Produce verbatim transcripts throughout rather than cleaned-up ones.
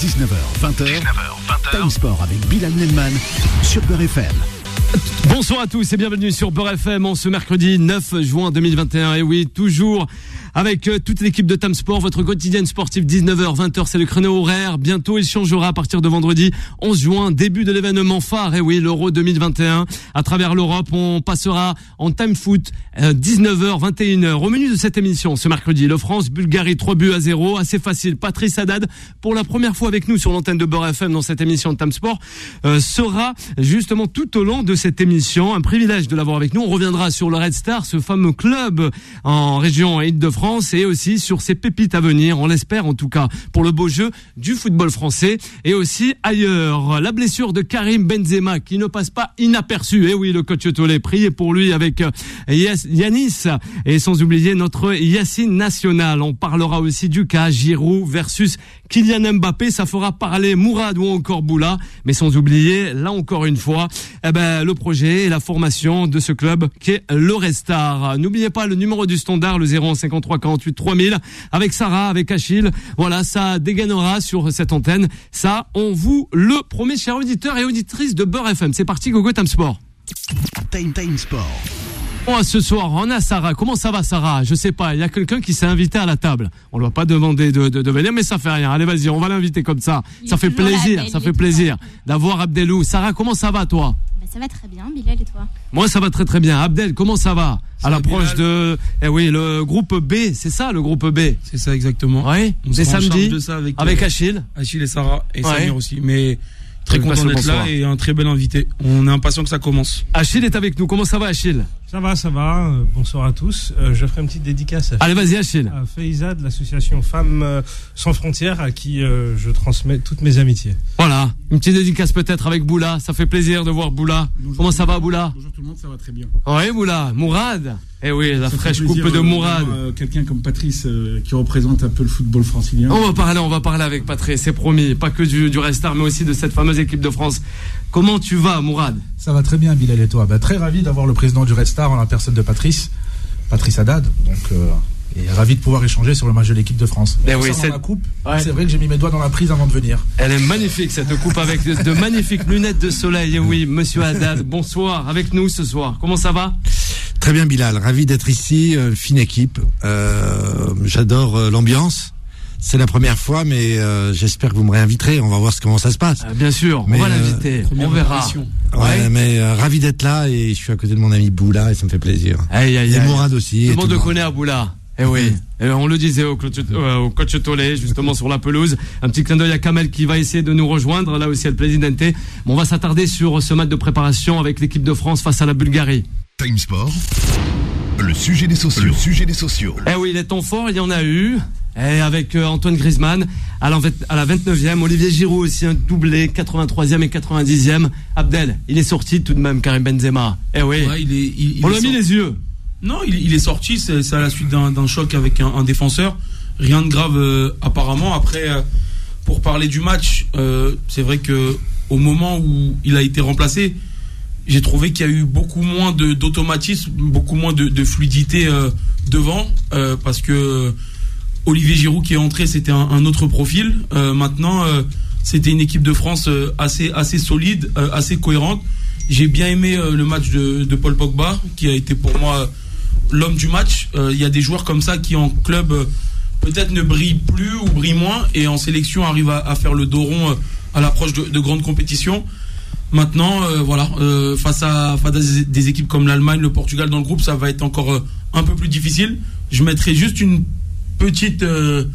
dix-neuf heures vingt. Time Sport avec Bilal Nelman sur Beurre F M. Bonsoir à tous et bienvenue sur Beurre F M en ce mercredi neuf juin deux mille vingt et un. Et oui, toujours avec euh, toute l'équipe de Time Sport, votre quotidienne sportive, dix-neuf heures vingt, c'est le créneau horaire. Bientôt, il changera à partir de vendredi onze juin, début de l'événement phare. Et oui, l'Euro deux mille vingt et un. À travers l'Europe, on passera en time foot, euh, dix-neuf heures vingt et une. Au menu de cette émission, ce mercredi, le France-Bulgarie, trois buts à zéro. Assez facile. Patrice Haddad, pour la première fois avec nous sur l'antenne de Beurre F M dans cette émission de Time Sport, euh, sera justement tout au long de cette émission. Un privilège de l'avoir avec nous. On reviendra sur le Red Star, ce fameux club en région Île-de-France, et aussi sur ses pépites à venir, on l'espère en tout cas, pour le beau jeu du football français et aussi ailleurs. La blessure de Karim Benzema qui ne passe pas inaperçue. Et oui, le coach Tolé, priez pour lui avec Yanis et sans oublier notre Yacine national. On parlera aussi du cas Giroud versus Kylian Mbappé. Ça fera parler Mourad ou encore Boula, mais sans oublier, là encore une fois, eh ben, le projet et la formation de ce club qui est le Red Star. N'oubliez pas le numéro du standard, le zéro un cinquante-trois quarante-huit trois mille, avec Sarah, avec Achille. Voilà, ça dégainera sur cette antenne. Ça, on vous le promet, chers auditeurs et auditrices de Beurre F M. C'est parti, Gogo Time Sport. Time Time Sport. Bon, ce soir, on a Sarah. Comment ça va, Sarah? Je sais pas. Il y a quelqu'un qui s'est invité à la table. On ne doit pas demander de, de, de venir, mais ça fait rien. Allez, vas-y, on va l'inviter comme ça. Il ça fait plaisir, ça fait plaisir d'avoir Abdelou. Sarah, comment ça va, toi? Bah, ça va très bien, Bilal, et toi? Moi, ça va très très bien. Abdel, comment ça va? Ça à l'approche de, eh oui, le groupe B, c'est ça, le groupe B. C'est ça, exactement. Oui. C'est samedi. De ça avec, avec euh, Achille. Achille et Sarah et ouais. Samir aussi. Mais très oui, content d'être là et un très bel invité. On est impatient que ça commence. Achille est avec nous. Comment ça va, Achille? Ça va, ça va. Euh, bonsoir à tous. Euh, je ferai une petite dédicace à, Allez, vas-y, Achille. à Faiza de l'association Femmes euh, sans frontières à qui euh, je transmets toutes mes amitiés. Voilà, une petite dédicace peut-être avec Boula. Ça fait plaisir de voir Boula. Bonjour, comment ça va, Boula? Bonjour tout le monde, ça va très bien. Oui, Boula. Mourad. Eh oui, la ça fraîche plaisir, coupe de euh, Mourad. Euh, quelqu'un comme Patrice euh, qui représente un peu le football francilien. On va parler, on va parler avec Patrice, c'est promis. Pas que du, du Red Star, mais aussi de cette fameuse équipe de France. Comment tu vas, Mourad? Ça va très bien, Bilal, et toi? Bah, très ravi d'avoir le président du Red Star en la personne de Patrice, Patrice Haddad. Donc, euh, et ravi de pouvoir échanger sur le match de l'équipe de France. Eh oui, c'est la coupe. Ouais. C'est vrai que j'ai mis mes doigts dans la prise avant de venir. Elle est magnifique, cette coupe avec de, de magnifiques lunettes de soleil. Et oui, monsieur Haddad, bonsoir, avec nous ce soir. Comment ça va? Très bien, Bilal, ravi d'être ici, euh, fine équipe. Euh, j'adore euh, l'ambiance. C'est la première fois, mais euh, j'espère que vous me réinviterez. On va voir comment ça se passe. Euh, bien sûr, mais, on va l'inviter, euh, on verra. Ouais, ouais. mais euh, ravi d'être là et je suis à côté de mon ami Boula et ça me fait plaisir. Aïe, aïe, et aïe. Mourad aussi. Tout le monde le connaît à Boula. Eh oui, et on le disait au coach, euh, au coach Tolé, justement sur la pelouse. Un petit clin d'œil à Kamel qui va essayer de nous rejoindre. Là aussi, le présidente. Bon, on va s'attarder sur ce match de préparation avec l'équipe de France face à la Bulgarie. Time Sport. Le sujet des sociaux. Le sujet des sociaux. Eh oui, les temps forts, il y en a eu. Et avec euh, Antoine Griezmann à la, à la vingt-neuvième, Olivier Giroud aussi un doublé, quatre-vingt-troisième et quatre-vingt-dixième. Abdel, il est sorti tout de même, Karim Benzema. Eh oui, ouais, il est, il, il on est l'a mis les yeux. Non, il, il est sorti, c'est, c'est à la suite d'un, d'un choc avec un, un défenseur. Rien de grave euh, apparemment. Après, euh, pour parler du match, euh, c'est vrai que au moment où il a été remplacé, j'ai trouvé qu'il y a eu beaucoup moins de, d'automatisme, beaucoup moins de, de fluidité euh, devant, euh, parce que Olivier Giroud qui est entré, c'était un, un autre profil. Euh, maintenant, euh, c'était une équipe de France euh, assez, assez solide, euh, assez cohérente. J'ai bien aimé euh, le match de, de Paul Pogba, qui a été pour moi l'homme du match. Il euh, y a des joueurs comme ça qui en club euh, peut-être ne brillent plus ou brillent moins, et en sélection arrivent à, à faire le dos rond euh, à l'approche de, de grandes compétitions. Maintenant, euh, voilà, euh, face à, face à des équipes comme l'Allemagne, le Portugal dans le groupe, ça va être encore euh, un peu plus difficile. Je mettrai juste une petite, euh,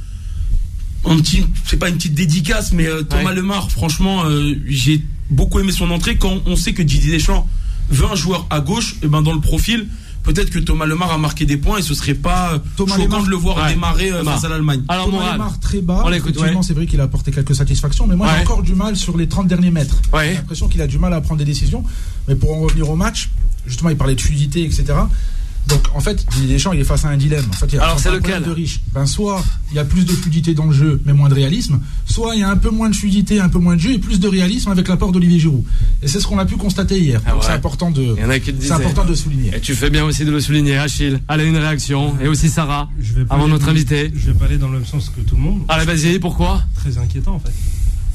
un petit, c'est pas une petite dédicace, mais euh, Thomas ouais. Lemar, franchement, euh, j'ai beaucoup aimé son entrée. Quand on sait que Didier Deschamps veut un joueur à gauche, et ben dans le profil, peut-être que Thomas Lemar a marqué des points et ce serait pas Thomas choquant Lemar, de le voir ouais. démarrer euh, face à l'Allemagne. Alors Thomas Lemar très bas, effectivement ouais. c'est vrai qu'il a apporté quelques satisfactions, mais moi ouais. j'ai encore du mal sur les trente derniers mètres. Ouais. J'ai l'impression qu'il a du mal à prendre des décisions, mais pour en revenir au match, justement il parlait de fluidité, et cetera. Donc en fait, Didier Deschamps il est face à un dilemme. En fait, il y a Alors c'est lequel de riche. Ben soit il y a plus de fluidité dans le jeu mais moins de réalisme, soit il y a un peu moins de fluidité, un peu moins de jeu et plus de réalisme avec l'apport d'Olivier Giroud. Et c'est ce qu'on a pu constater hier. Ah Donc ouais. c'est important de c'est important de souligner. Et tu fais bien aussi de le souligner, Achille. Allez, une réaction et aussi Sarah avant notre dans, invité. Je vais pas aller dans le même sens que tout le monde. Allez, vas-y, pourquoi? Très inquiétant en fait.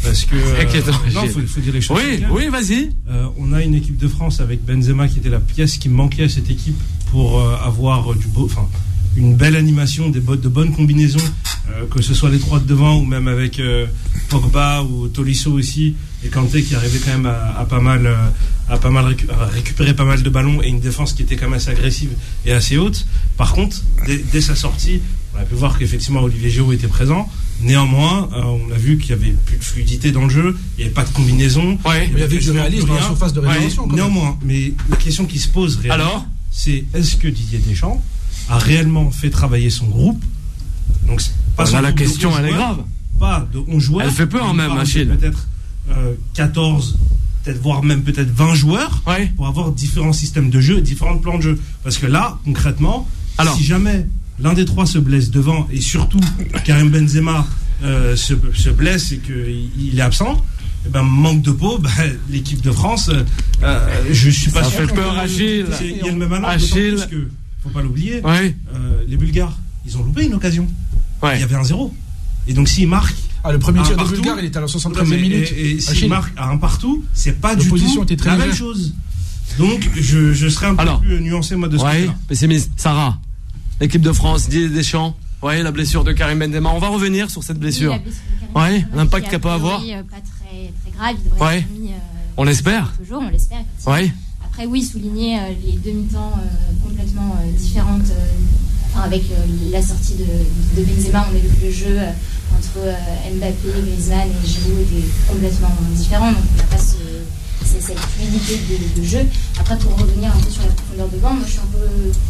Parce que euh, non, faut, faut dire les choses. Oui, oui, vas-y. Euh, on a une équipe de France avec Benzema qui était la pièce qui manquait à cette équipe pour euh, avoir euh, du beau, enfin une belle animation, des bo- de bonnes combinaisons, euh, que ce soit les trois de devant ou même avec euh, Pogba ou Tolisso aussi et Kanté qui arrivait quand même à, à pas mal, euh, à pas mal récu- à récupérer pas mal de ballons et une défense qui était quand même assez agressive et assez haute. Par contre, dès, dès sa sortie, on a pu voir qu'effectivement Olivier Giroud était présent. Néanmoins, euh, on a vu qu'il y avait plus de fluidité dans le jeu, il n'y avait pas de combinaison. Ouais, il y avait du réalisme dans la surface de réalisation. Ouais, néanmoins, mais la question qui se pose réellement, alors c'est est-ce que Didier Deschamps a réellement fait travailler son groupe? Donc c'est pas voilà, son la groupe question, de elle est joueurs, grave. Pas de onze joueurs. Elle fait peur même, Achille. Peut-être euh, quatorze, peut-être voire même peut-être vingt joueurs ouais. pour avoir différents systèmes de jeu, différents plans de jeu. Parce que là, concrètement, alors, si jamais l'un des trois se blesse devant et surtout Karim Benzema euh, se, se blesse et qu'il est absent, eh ben, manque de peau, ben, l'équipe de France, euh, je suis pas ça sûr. Ça fait peur, Achille. Il y a le même allant, Achille. Parce que, faut pas l'oublier, ouais. euh, les Bulgares, ils ont loupé une occasion. Ouais. Il y avait un zéro. Et donc s'ils marquent. Ah, le premier tir de Bulgare, il était à la soixante-treizième minute. Et, et s'ils marquent à un partout, c'est pas du tout était très la légère. même chose. Donc je, je serais un peu alors, plus nuancé moi de ce ouais, côté-là. pessimiste. Sarah, équipe de France, Didier Deschamps. Ouais, la blessure de Karim Benzema. On va revenir sur cette blessure. Oui, blessure ouais, l'impact qu'elle peut avoir. Oui, pas très, très grave. Il devrait ouais. être mis, euh, on l'espère. Toujours, on l'espère. Ouais. Après, oui, souligner euh, les deux mi-temps euh, complètement euh, différentes. Euh, enfin, avec euh, la sortie de, de Benzema, on a vu que le jeu euh, entre euh, Mbappé, Griezmann et Giroud était complètement différent. Donc, on n'a pas ce, c'est, cette fluidité de, de jeu. Après, pour revenir un peu sur la profondeur de banc, moi, je suis un peu.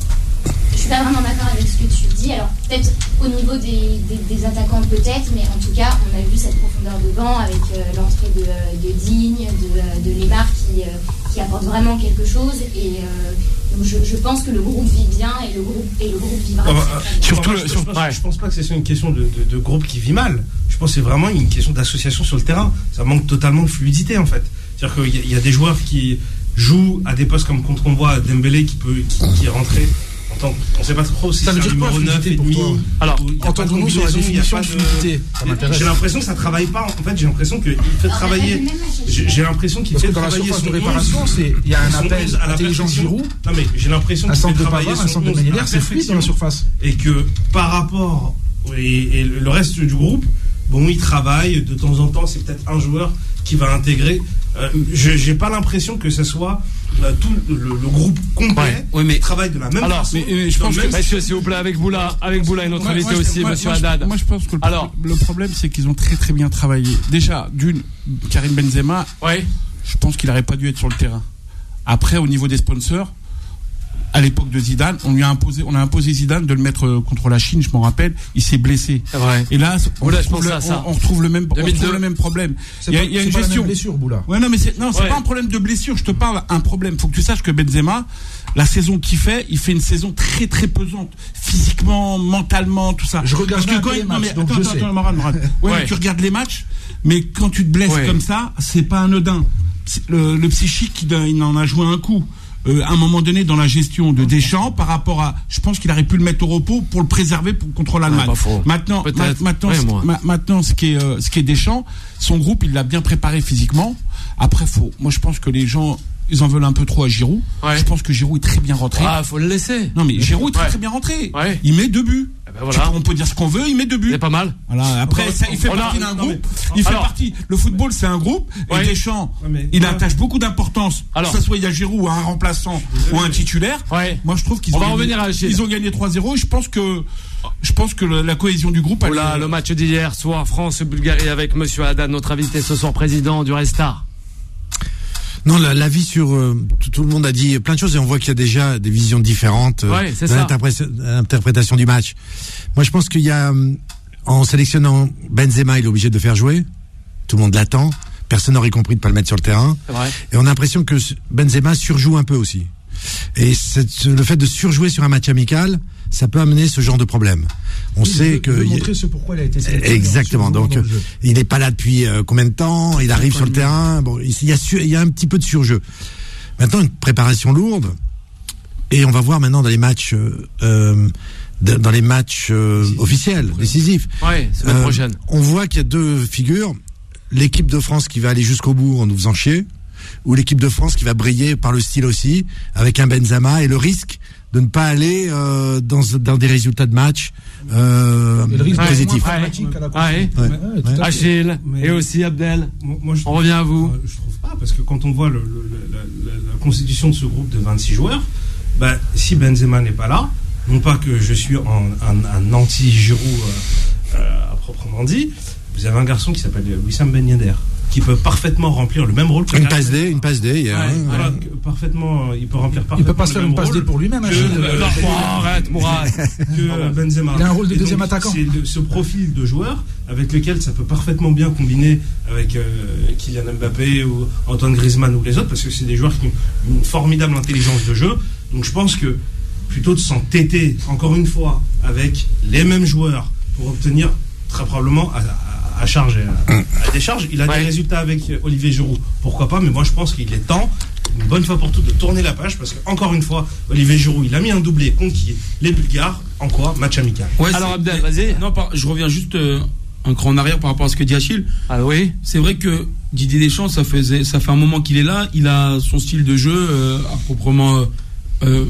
Je suis pas vraiment d'accord avec ce que tu dis. Alors peut-être au niveau des, des, des attaquants peut-être, mais en tout cas on a vu cette profondeur de banc avec euh, l'entrée de, de Digne, de, de Neymar qui, euh, qui apporte vraiment quelque chose. Et euh, donc je, je pense que le groupe vit bien et le groupe et le groupe vivra. Ah bah, surtout, je, je, pense, ouais. je pense pas que c'est une question de, de, de groupe qui vit mal. Je pense que c'est vraiment une question d'association sur le terrain. Ça manque totalement de fluidité en fait. C'est-à-dire qu'il y, y a des joueurs qui jouent à des postes comme contre on voit Dembélé qui peut qui, qui est rentré. On ne sait pas trop si ça c'est veut dire un numéro neuf et demi. Alors, entendons-nous sur la définition de fluidité. J'ai l'impression que ça travaille pas. En fait, j'ai l'impression qu'il fait travailler. J'ai l'impression qu'il fait travailler son de réparation. C'est il y a un appel à l'intelligence Giroud. Non mais j'ai l'impression qu'il fait travailler son centre de Ménière, c'est fluide dans la surface. Et que par rapport et le reste du groupe, bon, il travaille de temps en temps. C'est peut-être un joueur qui va intégrer. Euh, je j'ai pas l'impression que ce soit euh, tout le, le groupe complet ouais, oui, mais, qui travaille de la même alors, façon. Mais, mais je pense que monsieur, s'il vous plaît, avec vous là, avec vous là, et notre invité ouais, aussi, moi, monsieur moi, Haddad. Je, moi, je pense que le, alors, pro- le problème, c'est qu'ils ont très très bien travaillé. Déjà, d'une, Karim Benzema, ouais. je pense qu'il n'aurait pas dû être sur le terrain. Après, au niveau des sponsors, à l'époque de Zidane, on lui a imposé, on a imposé Zidane de le mettre contre la Chine, je m'en rappelle, il s'est blessé. C'est vrai. Et là, on, Boula, retrouve, le, ça, ça. on, on retrouve le même, on retrouve le même problème. C'est il y a, pas, y a une gestion. La même blessure, Boula. Ouais, non, mais c'est, non, c'est ouais. pas un problème de blessure. Je te parle un problème. Faut que tu saches que Benzema, la saison qu'il fait, il fait une saison très très pesante, physiquement, mentalement, tout ça. Je regarde Parce que quand, les non, matchs, mais donc attends, je attends, sais. attends, Marad, Marad. Ouais, ouais. Mais tu regardes les matchs, mais quand tu te blesses ouais. comme ça, c'est pas anodin. Le, le psychique, il en a joué un coup. Euh, à un moment donné dans la gestion de Deschamps par rapport à, je pense qu'il aurait pu le mettre au repos pour le préserver pour, contre l'Allemagne. Ah, maintenant, ma, maintenant, ouais, ce, ma, maintenant, ce qui est, euh, ce qui est Deschamps, son groupe, il l'a bien préparé physiquement. Après, faut, moi, je pense que les gens, ils en veulent un peu trop à Giroud. Ouais. Je pense que Giroud est très bien rentré. Ah, faut le laisser. Non, mais Giroud est très, ouais. très bien rentré. Ouais. Il met deux buts. Ben voilà. On peut dire ce qu'on veut, il met deux buts. C'est pas mal. Voilà. Après, ça, il fait on partie a... d'un groupe. Mais... Il Alors... fait partie. Le football, c'est un groupe. Ouais. Et Deschamps, ouais, mais... il ouais. attache beaucoup d'importance. Alors... Que ce soit il y a Giroud ou un remplaçant ou un titulaire. Ouais. Moi, je trouve qu'ils on ont, va gagné... revenir à ils ont gagné trois zéro. Je pense que, je pense que le, la cohésion du groupe. Voilà, elle... le match d'hier soir, France-Bulgarie avec monsieur Haddad, notre invité ce soir, président du Restart. Non, la, la vie sur euh, tout, tout le monde a dit plein de choses et on voit qu'il y a déjà des visions différentes euh, ouais, c'est dans l'interpré- l'interprétation du match. Moi, je pense qu'il y a, en sélectionnant Benzema, il est obligé de le faire jouer. Tout le monde l'attend. Personne n'aurait compris de pas le mettre sur le terrain. C'est vrai. Et on a l'impression que Benzema surjoue un peu aussi. Et c'est, le fait de surjouer sur un match amical, ça peut amener ce genre de problème. On oui, sait veut, que veut montrer ce pourquoi il a été sélectionné. Exactement. Donc il n'est pas là depuis euh, combien de temps, il arrive sur le terrain. Bon, il y a su, il y a un petit peu de surjeu. Maintenant une préparation lourde et on va voir maintenant dans les matchs euh, euh, dans les matchs euh, officiels, décisifs. Ouais, semaine euh, prochaine. On voit qu'il y a deux figures. l'équipe de France qui va aller jusqu'au bout en nous faisant chier, ou l'équipe de France qui va briller par le style aussi, avec un Benzema et le risque de ne pas aller euh, dans, dans des résultats de match euh, positifs. Achille et aussi Abdel. Moi, on revient à vous. Je trouve pas, parce que quand on voit le, le, la, la, la constitution de ce groupe de vingt-six joueurs, bah, si Benzema n'est pas là, non pas que je suis un, un, un anti-Giroud euh, euh, à proprement dit, vous avez un garçon qui s'appelle Wissam Ben Yedder, qui peut parfaitement remplir le même rôle que une passe D, une passe D, yeah. ouais, ouais. Voilà, parfaitement, il peut remplir parfaitement. Il peut pas se faire une passe D pour lui-même. Que, euh, arrête, Mourad. Que Benzema. Il a un rôle de et deuxième donc, attaquant. C'est le, ce profil de joueur avec lequel ça peut parfaitement bien combiner avec euh, Kylian Mbappé ou Antoine Griezmann ou les autres, parce que c'est des joueurs qui ont une formidable intelligence de jeu. Donc je pense que plutôt de s'entêter encore une fois avec les mêmes joueurs pour obtenir très probablement à, à, à charge, à, à décharge, il a ouais. des résultats avec Olivier Giroud. Pourquoi pas, mais moi je pense qu'il est temps, une bonne fois pour toutes, de tourner la page, parce qu'encore une fois, Olivier Giroud, il a mis un doublé contre qui les Bulgares, en quoi match amical. Ouais, alors Abdel, vas-y. Non, par, je reviens juste euh, un cran en arrière par rapport à ce que dit Achille. Ah oui. C'est vrai que Didier Deschamps, ça faisait, ça fait un moment qu'il est là, il a son style de jeu euh, à proprement, euh,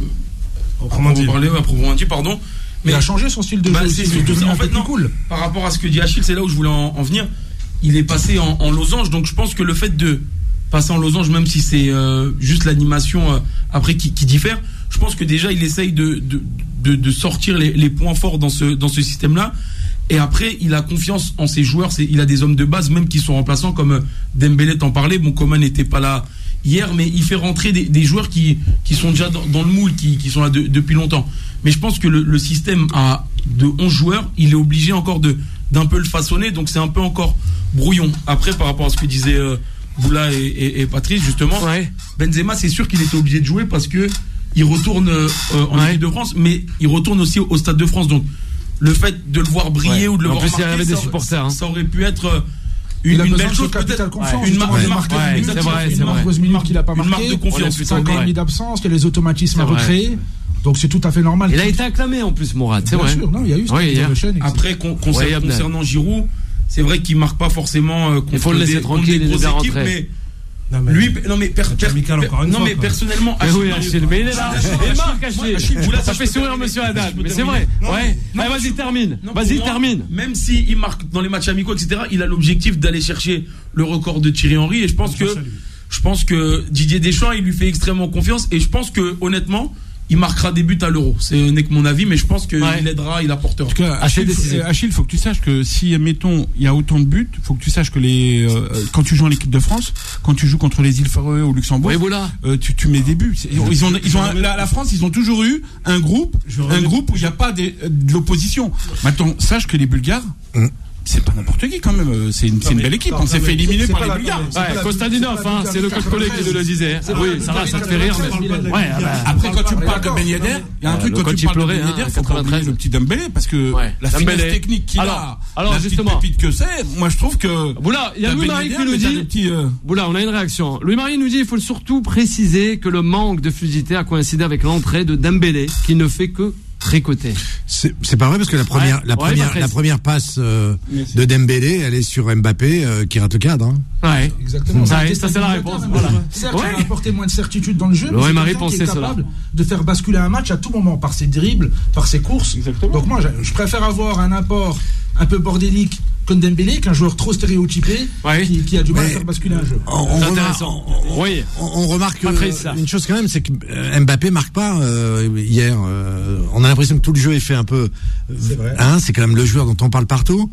à proprement dit. Parler, à proprement dit, pardon. Mais il a changé son style de bah, jeu. C'est, c'est, c'est en fait non. Cool. Par rapport à ce que dit Achille, c'est là où je voulais en, en venir. Il est passé en, en losange, donc je pense que le fait de passer en losange, même si c'est euh, juste l'animation euh, après qui, qui diffère, je pense que déjà il essaye de de, de, de sortir les, les points forts dans ce dans ce système-là. Et après, il a confiance en ses joueurs. C'est, il a des hommes de base, même qui sont remplaçants, comme Dembélé t'en parlait. Bon, Coman n'était pas là hier, mais il fait rentrer des, des joueurs qui qui sont déjà dans, dans le moule, qui qui sont là de, depuis longtemps. Mais je pense que le, le système à de onze joueurs, il est obligé encore de d'un peu le façonner, donc c'est un peu encore brouillon. Après, par rapport à ce que disaient euh, Boula et, et, et Patrice, justement, ouais. Benzema, c'est sûr qu'il était obligé de jouer parce que il retourne euh, en ouais. équipe de France, mais il retourne aussi au, au Stade de France. Donc, le fait de le voir briller ouais. ou de le en voir plus, marquer, des ça, supporters, hein. ça aurait pu être euh, une, une belle chose, peut-être. Confiance, une marque, ouais. une marque, ouais, une c'est vrai, c'est vrai. Une marque qu'il a pas marqué. Une marque de confiance. cinq ans et demi d'absence, qu'il y a les automatismes à recréer. Donc c'est tout à fait normal. Il a été acclamé en plus, Mourad, c'est Bien vrai. Sûr, non, il y a eu oui, chaîne, après, con, concernant, oui, concernant Giroud, c'est vrai qu'il marque pas forcément euh, contre il faut le laisser des, tranquille, des grosses équipes, mais non, mais lui, non mais, per, per, per, encore une non fois, mais quoi. personnellement, mais oui, Achille, mais il est là, il marque Achille. Ça fait sourire Monsieur Haddad, mais c'est vrai. Ouais, vas-y termine, vas-y termine. Même si il marque dans les matchs amicaux, et cetera, il a l'objectif d'aller chercher le record de Thierry Henry, et je pense que, je pense que Didier Deschamps, il lui fait extrêmement confiance, et je pense que honnêtement, il marquera des buts à l'Euro. Ce n'est que mon avis, mais je pense qu'il ouais. aidera, il apportera. En tout cas, Achille, il faut que tu saches que si, admettons, il y a autant de buts, il faut que tu saches que les, euh, quand tu joues en équipe de France, quand tu joues contre les îles Féroé au Luxembourg, oui, voilà. euh, tu, tu mets des buts. Ils ont, ils ont, ils ont un, la, la France, ils ont toujours eu un groupe, un groupe où il n'y a pas des, de l'opposition. Maintenant, sache que les Bulgares, mmh. c'est pas n'importe qui quand même, c'est une, c'est une belle équipe, on s'est fait éliminer par les Bulgares. Ouais, Kostadinov, hein, c'est le coach collègue qui nous le disait. Oui, ça va, ça te fait rire, mais. Ouais, après, quand tu me parles de Ben Yedder, il y a un truc quand tu parles de Ben Yedder, faut pas oublier le petit Dembélé, parce que la finesse technique qu'il a, la petite pépite que c'est, moi je trouve que. Boula, il y a Louis-Marie qui nous dit. Boula, on a une réaction. Louis-Marie nous dit, il faut surtout préciser que le manque de fluidité a coïncidé avec l'entrée de Dembélé, qui ne fait que tricoté. C'est, c'est pas vrai parce que la première, ouais, la première, ouais, la première passe euh, de Dembélé, elle est sur Mbappé euh, qui rate le cadre. Hein. Ouais, exactement. Ça, ça, ça c'est la réponse. Voilà. Certes, ouais. il a apporté moins de certitude dans le jeu, mais ouais, c'est quelqu'un qui est capable cela. de faire basculer un match à tout moment par ses dribbles, par ses courses. Exactement. Donc moi, je, je préfère avoir un apport un peu bordélique comme Dembélé qu'un joueur trop stéréotypé ouais. qui, qui a du mal mais à faire basculer un jeu. On, on c'est intéressant. On, oui. on, on remarque Après, une chose quand même, c'est que Mbappé marque pas euh, hier. Euh, on a l'impression que tout le jeu est fait un peu. C'est vrai. Hein, c'est quand même le joueur dont on parle partout.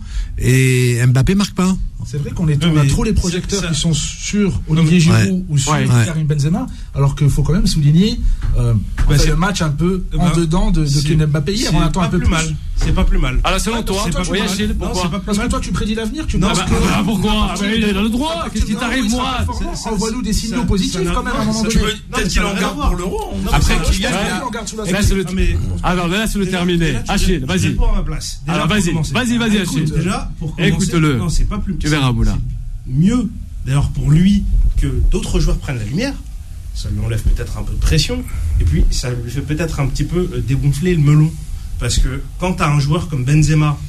Et Mbappé marque pas. C'est vrai qu'on est, on a trop les projecteurs qui sont sur Olivier Giroud ouais. ou sur ouais. Karim Benzema, alors qu'il faut quand même souligner euh, bah le match un peu bah, en dedans de, de Kylian Mbappé hier. On attend un peu plus mal. C'est pas plus mal. Alors selon toi, oui, Achille, pourquoi ? Parce que toi tu prédis l'avenir, tu penses que ah, pourquoi ? Il a le droit. Qu'est-ce qui t'arrive, moi ? Envoie-nous des signaux positifs quand même à un moment donné. Peut-être qu'il en garde pour l'Euro. Après Kylian, alors là c'est le terminé. Achille, vas-y. Alors vas-y, vas-y, vas-y, Achille. Déjà, pour écoute-le. Non, c'est pas plus. Tu verras, Boula. Mieux, d'ailleurs, pour lui, que d'autres joueurs prennent la lumière. Ça lui enlève peut-être un peu de pression. Et puis, ça lui fait peut-être un petit peu dégonfler le melon. Parce que quand tu as un joueur comme Benzema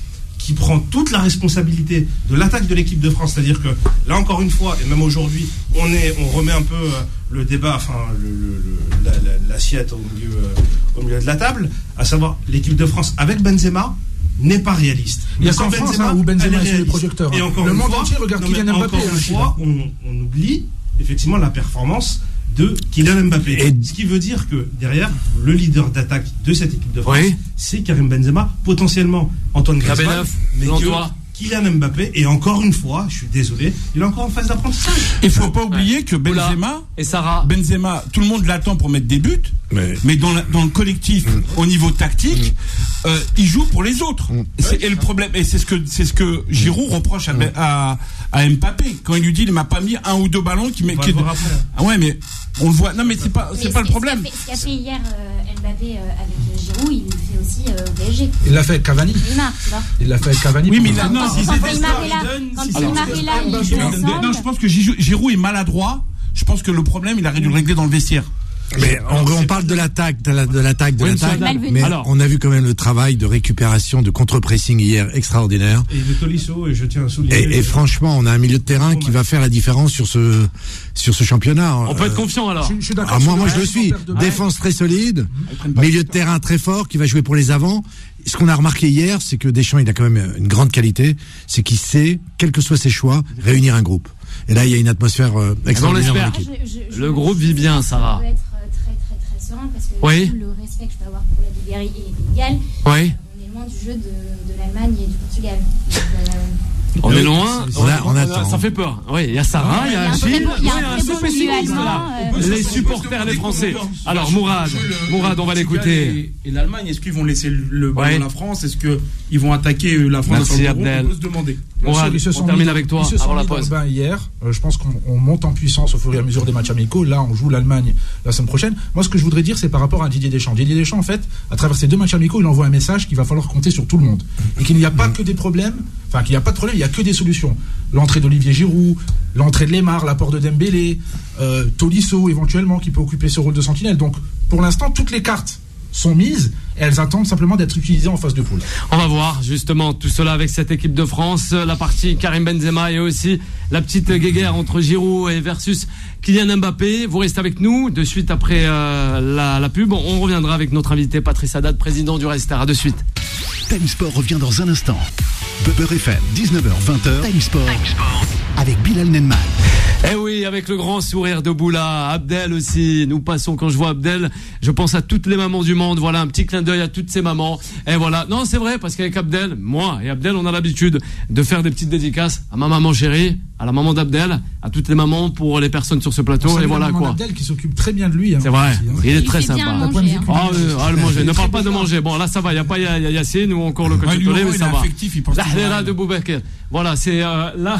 qui prend toute la responsabilité de l'attaque de l'équipe de France. C'est-à-dire que là encore une fois, et même aujourd'hui, on est, on remet un peu euh, le débat, enfin le, le, le, la, la, l'assiette au milieu, euh, au milieu de la table, à savoir l'équipe de France avec Benzema n'est pas réaliste. Il y a qu'en France hein, où Benzema est sur les projecteurs. Et encore le une monde fois, entier regarde Kylian Mbappé. Encore une fois, on, on oublie effectivement la performance de Kylian Mbappé. Et ce qui veut dire que derrière, le leader d'attaque de cette équipe de France, oui. c'est Karim Benzema, potentiellement Antoine Griezmann, mais que Kylian Mbappé, et encore une fois, je suis désolé, il est encore en phase d'apprentissage. Il faut pas oublier ouais. que Benzema, et Sarah. Benzema, tout le monde l'attend pour mettre des buts, mais, mais dans, la, dans le collectif, mmh. au niveau tactique, mmh. euh, il joue pour les autres. Mmh. Et, c'est, et le problème, et c'est ce que c'est ce que Giroud reproche à, mmh. à, à Mbappé quand il lui dit il m'a pas mis un ou deux ballons qui met. Qui, ah ouais, mais on le voit. Non, mais c'est pas c'est mais pas c'est, le problème. Ce qu'a fait, ce qu'a fait hier euh, Mbappé euh, avec Giroud, il le fait aussi euh, au P S G. Il l'a fait avec Cavani. Neymar, tu vois. Il l'a fait avec Cavani. Oui, mais là, non, quand, si quand Neymar est là, quand Neymar est là, il joue ensemble. Non, je pense que Giroud est maladroit. Je pense que le problème, il a dû le régler dans le vestiaire. Mais on, on parle de l'attaque, de, la, de l'attaque, de oui, l'attaque. Mais alors, on a vu quand même le travail de récupération, de contre-pressing hier extraordinaire. Et de Tolisso, et je tiens à souligner. Et, et franchement, on a un milieu de terrain qui va faire la différence sur ce sur ce championnat. On peut être confiant alors. Je, je suis d'accord. Ah, moi, moi, je le suis. Défense très solide, milieu de terrain très fort, qui va jouer pour les avants. Ce qu'on a remarqué hier, c'est que Deschamps, il a quand même une grande qualité, c'est qu'il sait, quels que soient ses choix, réunir un groupe. Et là, il y a une atmosphère euh, extraordinaire dans l'équipe. Je, je, je, le groupe vit bien, Sarah. Je peux être très très très serein parce que oui. tout le respect que je peux avoir pour la Bulgarie et les Pays de Galles, oui. on est loin du jeu de, de l'Allemagne et du Portugal. Donc, euh, on est loin, on, a, on attend. Ça fait peur. Oui, il y a Sarah, il y a Achille, il y a un peu pessimiste là. Les supporters, les Français. Alors Mourad, Mourad, on va l'écouter. Et l'Allemagne, est-ce qu'ils vont laisser le ballon à la France? Est-ce qu'ils vont attaquer la France? Merci Abdel. On peut se demander. Mourad, on termine avec toi avant la pause. Hier, je pense qu'on monte en puissance au fur et à mesure des matchs amicaux. Là, on joue l'Allemagne la semaine prochaine. Moi, ce que je voudrais dire, c'est par rapport à Didier Deschamps. Didier Deschamps, en fait, à travers ces deux matchs amicaux, il envoie un message qu'il va falloir compter sur tout le monde et qu'il n'y a pas que des problèmes. Enfin, qu'il n'y a pas de problème, il n'y a que des solutions. L'entrée d'Olivier Giroud, l'entrée de Lemar, l'apport de Dembélé, euh, Tolisso éventuellement qui peut occuper ce rôle de sentinelle. Donc, pour l'instant, toutes les cartes sont mises et elles attendent simplement d'être utilisées en phase de poule. On va voir justement tout cela avec cette équipe de France, la partie Karim Benzema et aussi la petite guéguerre entre Giroud et versus Kylian Mbappé. Vous restez avec nous de suite après euh, la, la pub. On reviendra avec notre invité Patrice Haddad, président du Restar. À de suite. Time Sport revient dans un instant. Beurre F M, dix-neuf heures vingt. Time Sport, Time Sport avec Bilal Nenman. Eh oui, avec le grand sourire de Boula, Abdel aussi. Nous passons, quand je vois Abdel, je pense à toutes les mamans du monde. Voilà, un petit clin d'œil à toutes ces mamans. Et voilà. Non, c'est vrai, parce qu'avec Abdel, moi et Abdel, on a l'habitude de faire des petites dédicaces à ma maman chérie, à la maman d'Abdel, à toutes les mamans pour les personnes sur ce plateau. Et voilà quoi. Abdel qui s'occupe très bien de lui. Hein, c'est vrai. aussi, hein. Il est il très fait sympa. Bien manger, hein. Ah, euh, ah, le manger. Ne parle pas de manger. Bon, là, ça va. Il n'y a pas Yacine ou encore le coach de Tolé, mais ça va. Affectif, il pense la de Boubacar. Voilà, c'est euh, là.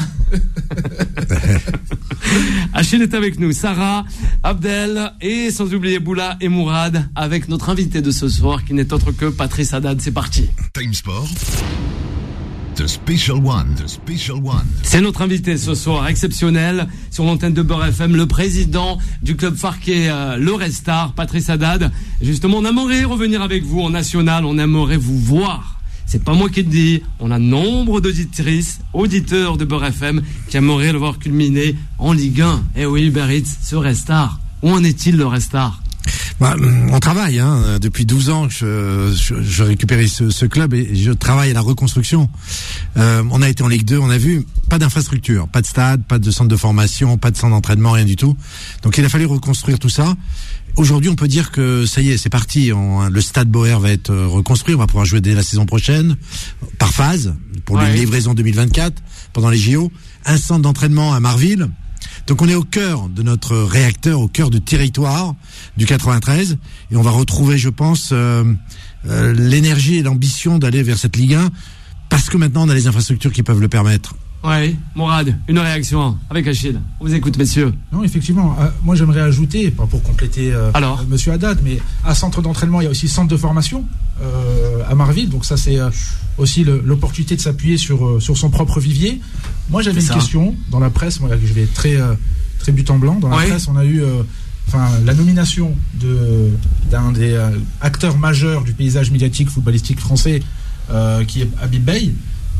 Achille est avec nous, Sarah, Abdel et sans oublier Boula et Mourad avec notre invité de ce soir qui n'est autre que Patrice Haddad. C'est parti. Time Sport. The Special One, The Special One. C'est notre invité ce soir, exceptionnel, sur l'antenne de Beurre F M, le président du club phare qui est euh, le Restar, Patrice Haddad. Justement, on aimerait revenir avec vous en national, on aimerait vous voir. C'est pas moi qui le dis, on a nombre d'auditrices, auditeurs de Beurre F M qui aimeraient le voir culminer en Ligue un. Eh oui, Uber Eats, ce Restar. Où en est-il le Restar? Bah, on travaille, hein. Depuis douze ans, je, je, je récupère ce, ce club et je travaille à la reconstruction. Euh, on a été en Ligue deux, on a vu pas d'infrastructure, pas de stade, pas de centre de formation, pas de centre d'entraînement, rien du tout. Donc il a fallu reconstruire tout ça. Aujourd'hui, on peut dire que ça y est, c'est parti. On, le stade Boer va être reconstruit. On va pouvoir jouer dès la saison prochaine, par phase, pour ouais. une livraison deux mille vingt-quatre, pendant les J O. Un centre d'entraînement à Marville. Donc on est au cœur de notre réacteur, au cœur du territoire du quatre-vingt-treize. Et on va retrouver, je pense, euh, euh, l'énergie et l'ambition d'aller vers cette Ligue un. Parce que maintenant, on a les infrastructures qui peuvent le permettre. Oui, Mourad, une réaction avec Achille. On vous écoute, messieurs. Non, effectivement. Euh, moi, j'aimerais ajouter, pas pour compléter euh, Alors euh, Monsieur Haddad, mais à centre d'entraînement, il y a aussi centre de formation euh, à Marville. Donc ça, c'est euh, aussi le, l'opportunité de s'appuyer sur euh, sur son propre vivier. Moi, j'avais c'est une ça. question dans la presse. Moi, je vais être très euh, très but en blanc. Dans la oui. presse, on a eu, enfin, euh, la nomination de d'un des euh, acteurs majeurs du paysage médiatique footballistique français, euh, qui est Habib Beye.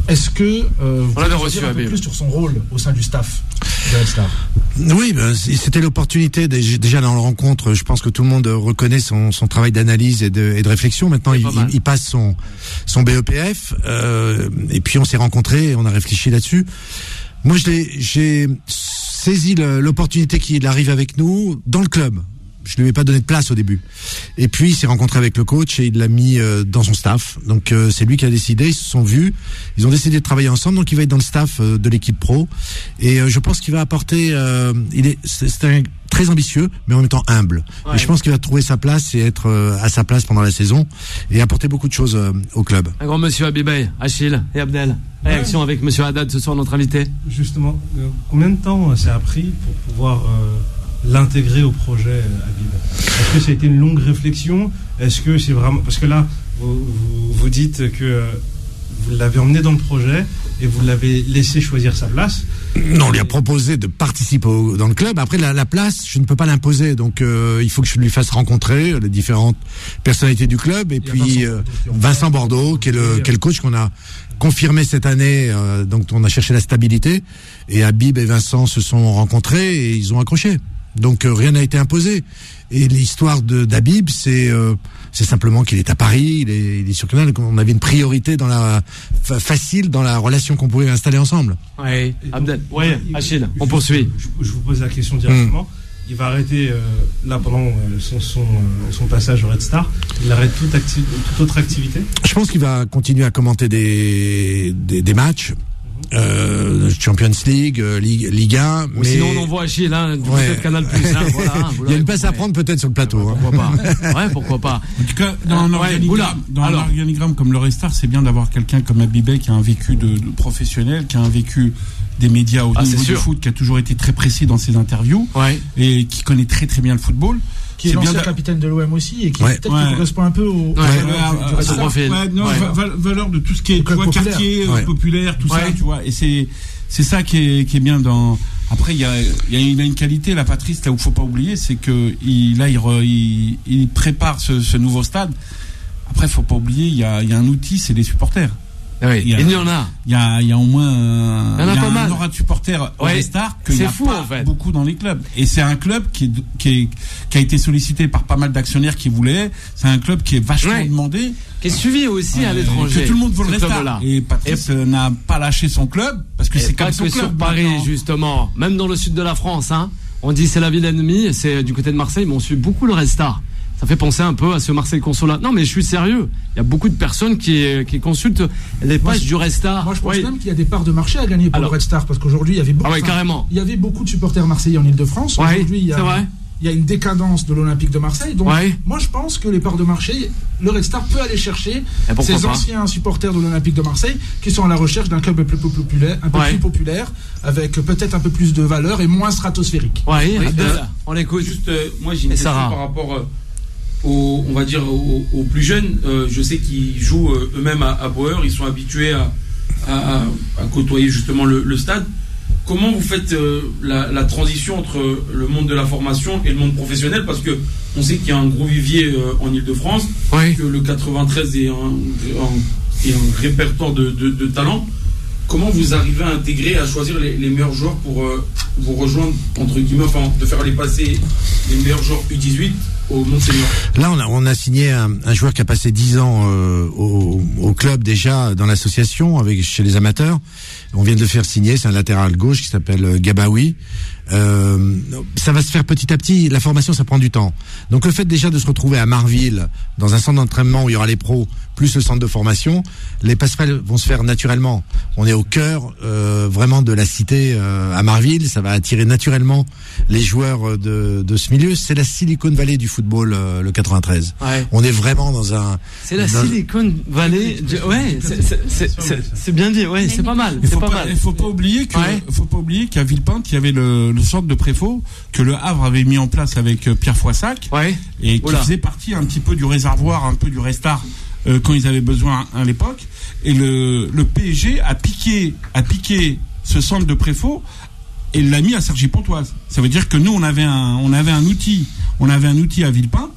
Est-ce que euh, vous on l'avait pouvez reçu dire un peu Habib. plus sur son rôle au sein du staff de Red Star? Oui, ben, c'était l'opportunité déjà dans la rencontre. Je pense que tout le monde reconnaît son, son travail d'analyse et de, et de réflexion. Maintenant, il, il, il passe son, son B E P F euh, et puis on s'est rencontrés et on a réfléchi là-dessus. Moi, je l'ai, j'ai saisi l'opportunité qu'il arrive avec nous dans le club. Je lui ai pas donné de place au début. Et puis il s'est rencontré avec le coach et il l'a mis euh, dans son staff. Donc euh, c'est lui qui a décidé, ils se sont vus, ils ont décidé de travailler ensemble, donc il va être dans le staff euh, de l'équipe pro. Et euh, je pense qu'il va apporter, euh, il est, c'est, c'est un très ambitieux, mais en même temps humble. Ouais. Et je pense qu'il va trouver sa place et être euh, à sa place pendant la saison et apporter beaucoup de choses euh, au club. Un grand monsieur Habibay, Achille et Abdel. Réaction ouais. avec monsieur Haddad ce soir, notre invité. Justement, euh, combien de temps ça a pris pour pouvoir euh, l'intégrer au projet, Habib? Est-ce que ça a été une longue réflexion? Est-ce que c'est vraiment... Parce que là, vous, vous, vous dites que vous l'avez emmené dans le projet et vous l'avez laissé choisir sa place. Non, on lui a proposé de participer au, dans le club. Après, la, la place, je ne peux pas l'imposer. Donc, euh, il faut que je lui fasse rencontrer les différentes personnalités du club. Et puis, Vincent, euh, Vincent Bordeaux, qui est le, qui est le coach qu'on a confirmé cette année. Euh, donc, on a cherché la stabilité. Et Habib et Vincent se sont rencontrés et ils ont accroché. Donc euh, rien n'a été imposé. Et l'histoire de d'Habib, c'est euh, c'est simplement qu'il est à Paris, il est, il est sur Canal. On avait une priorité dans la fa- facile dans la relation qu'on pouvait installer ensemble. Oui, Abdel. Oui, Achille. On poursuit. Je, je vous pose la question directement. Mmh. Il va arrêter euh, là pendant euh, son son, euh, son passage au Red Star. Il arrête toute, acti- toute autre activité. Je pense qu'il va continuer à commenter des des, des matchs. Euh, Champions League, euh, Ligue, Ligue un. Ou mais... sinon on envoie Achille, hein, du ouais. Canal Plus. Hein, voilà, hein, il y a une place à prendre peut-être sur le plateau. Ouais, pourquoi hein. pas. Ouais, pourquoi pas. En tout cas, dans un organigramme, ouais, dans un organigramme comme le Red Star, c'est bien d'avoir quelqu'un comme Habibay qui a un vécu de, de professionnel, qui a un vécu des médias au ah, niveau du foot, qui a toujours été très précis dans ses interviews ouais. et qui connaît très très bien le football. Qui est l'ancien capitaine de l'O M aussi et qui ouais. peut-être ouais. qui correspond un peu au ouais. valeur du, du profil. Ouais, non, ouais. va, valeur de tout ce qui est tu vois, quartier ouais. populaire, tout ouais. ça, tu vois. Et c'est c'est ça qui est qui est bien dans. Après, il y a il y a une, une qualité, la Patrice, là où faut pas oublier, c'est que il là il re, il, il prépare ce, ce nouveau stade. Après, faut pas oublier, il y a il y a un outil, c'est les supporters. Oui, il y, a, il y en a. Il y a, il y a au moins euh, il y, en a il y a pas un mal. aura de supporters au ouais, Red Star qu'il n'y a fou, pas en fait. beaucoup dans les clubs. Et c'est un club qui, est, qui, est, qui a été sollicité par pas mal d'actionnaires qui voulaient. C'est un club qui est vachement ouais. demandé. Qui est suivi aussi euh, à l'étranger. Que tout le monde veut le Red Star. Et Patrice et, n'a pas lâché son club parce que c'est comme son que club. Sur Paris, maintenant. Justement, même dans le sud de la France, hein, on dit c'est la ville ennemie, c'est du côté de Marseille, mais on suit beaucoup le Red Star. Ça fait penser un peu à ce Marseille Consolat. Non, mais je suis sérieux. Il y a beaucoup de personnes qui, qui consultent les pages moi, du Red Star. Moi, je pense oui. même qu'il y a des parts de marché à gagner pour Alors, le Red Star parce qu'aujourd'hui, il y avait beaucoup. Ah ouais, carrément. Il y avait beaucoup de supporters marseillais en Ile-de-France. Ouais, aujourd'hui, il y a, c'est vrai. il y a une décadence de l'Olympique de Marseille. Donc, ouais. moi, je pense que les parts de marché, le Red Star peut aller chercher ces pas. anciens supporters de l'Olympique de Marseille qui sont à la recherche d'un club un peu plus populaire, un peu ouais. plus populaire, avec peut-être un peu plus de valeur et moins stratosphérique. Ouais, oui, euh, on l'écoute. Juste, euh, moi, j'ai une et question Sarah. par rapport. Euh, Aux, on va dire aux, aux plus jeunes, euh, je sais qu'ils jouent euh, eux-mêmes à, à Bauer, ils sont habitués à, à, à côtoyer justement le, le stade. Comment vous faites euh, la, la transition entre le monde de la formation et le monde professionnel? Parce que on sait qu'il y a un gros vivier euh, en Ile-de-France, oui. que le quatre-vingt-treize est un, un, est un répertoire de, de, de talents. Comment vous arrivez à intégrer, à choisir les, les meilleurs joueurs pour euh, vous rejoindre, entre guillemets, enfin, de faire les passer les meilleurs joueurs U dix-huit au monde senior? Là, on a, on a signé un, un joueur qui a passé dix ans euh, au, au club déjà, dans l'association, avec chez les amateurs. On vient de le faire signer, c'est un latéral gauche qui s'appelle Gabaoui. Euh, ça va se faire petit à petit. La formation, ça prend du temps. Donc le fait déjà de se retrouver à Marville, dans un centre d'entraînement où il y aura les pros, plus le centre de formation, les passerelles vont se faire naturellement. On est au cœur euh, vraiment de la cité euh, à Marville. Ça va attirer naturellement les joueurs de, de ce milieu. C'est la Silicon Valley du football, euh, le quatre-vingt-treize. Ouais. On est vraiment dans un... C'est la dans... Silicon Valley... Du... Ouais, c'est, c'est, c'est, c'est, c'est bien dit. Ouais, c'est pas mal. Il faut pas, pas, il faut pas oublier que, ouais. faut pas oublier qu'à Villepinte, il y avait le, le centre de préfaux que le Havre avait mis en place avec Pierre Foissac. Ouais. Et qui Oula. faisait partie un petit peu du réservoir, un peu du Red Star, euh, quand ils avaient besoin à l'époque. Et le, le P S G a piqué, a piqué ce centre de préfaux et l'a mis à Cergy-Pontoise. Ça veut dire que nous, on avait un, on avait un outil, on avait un outil à Villepinte,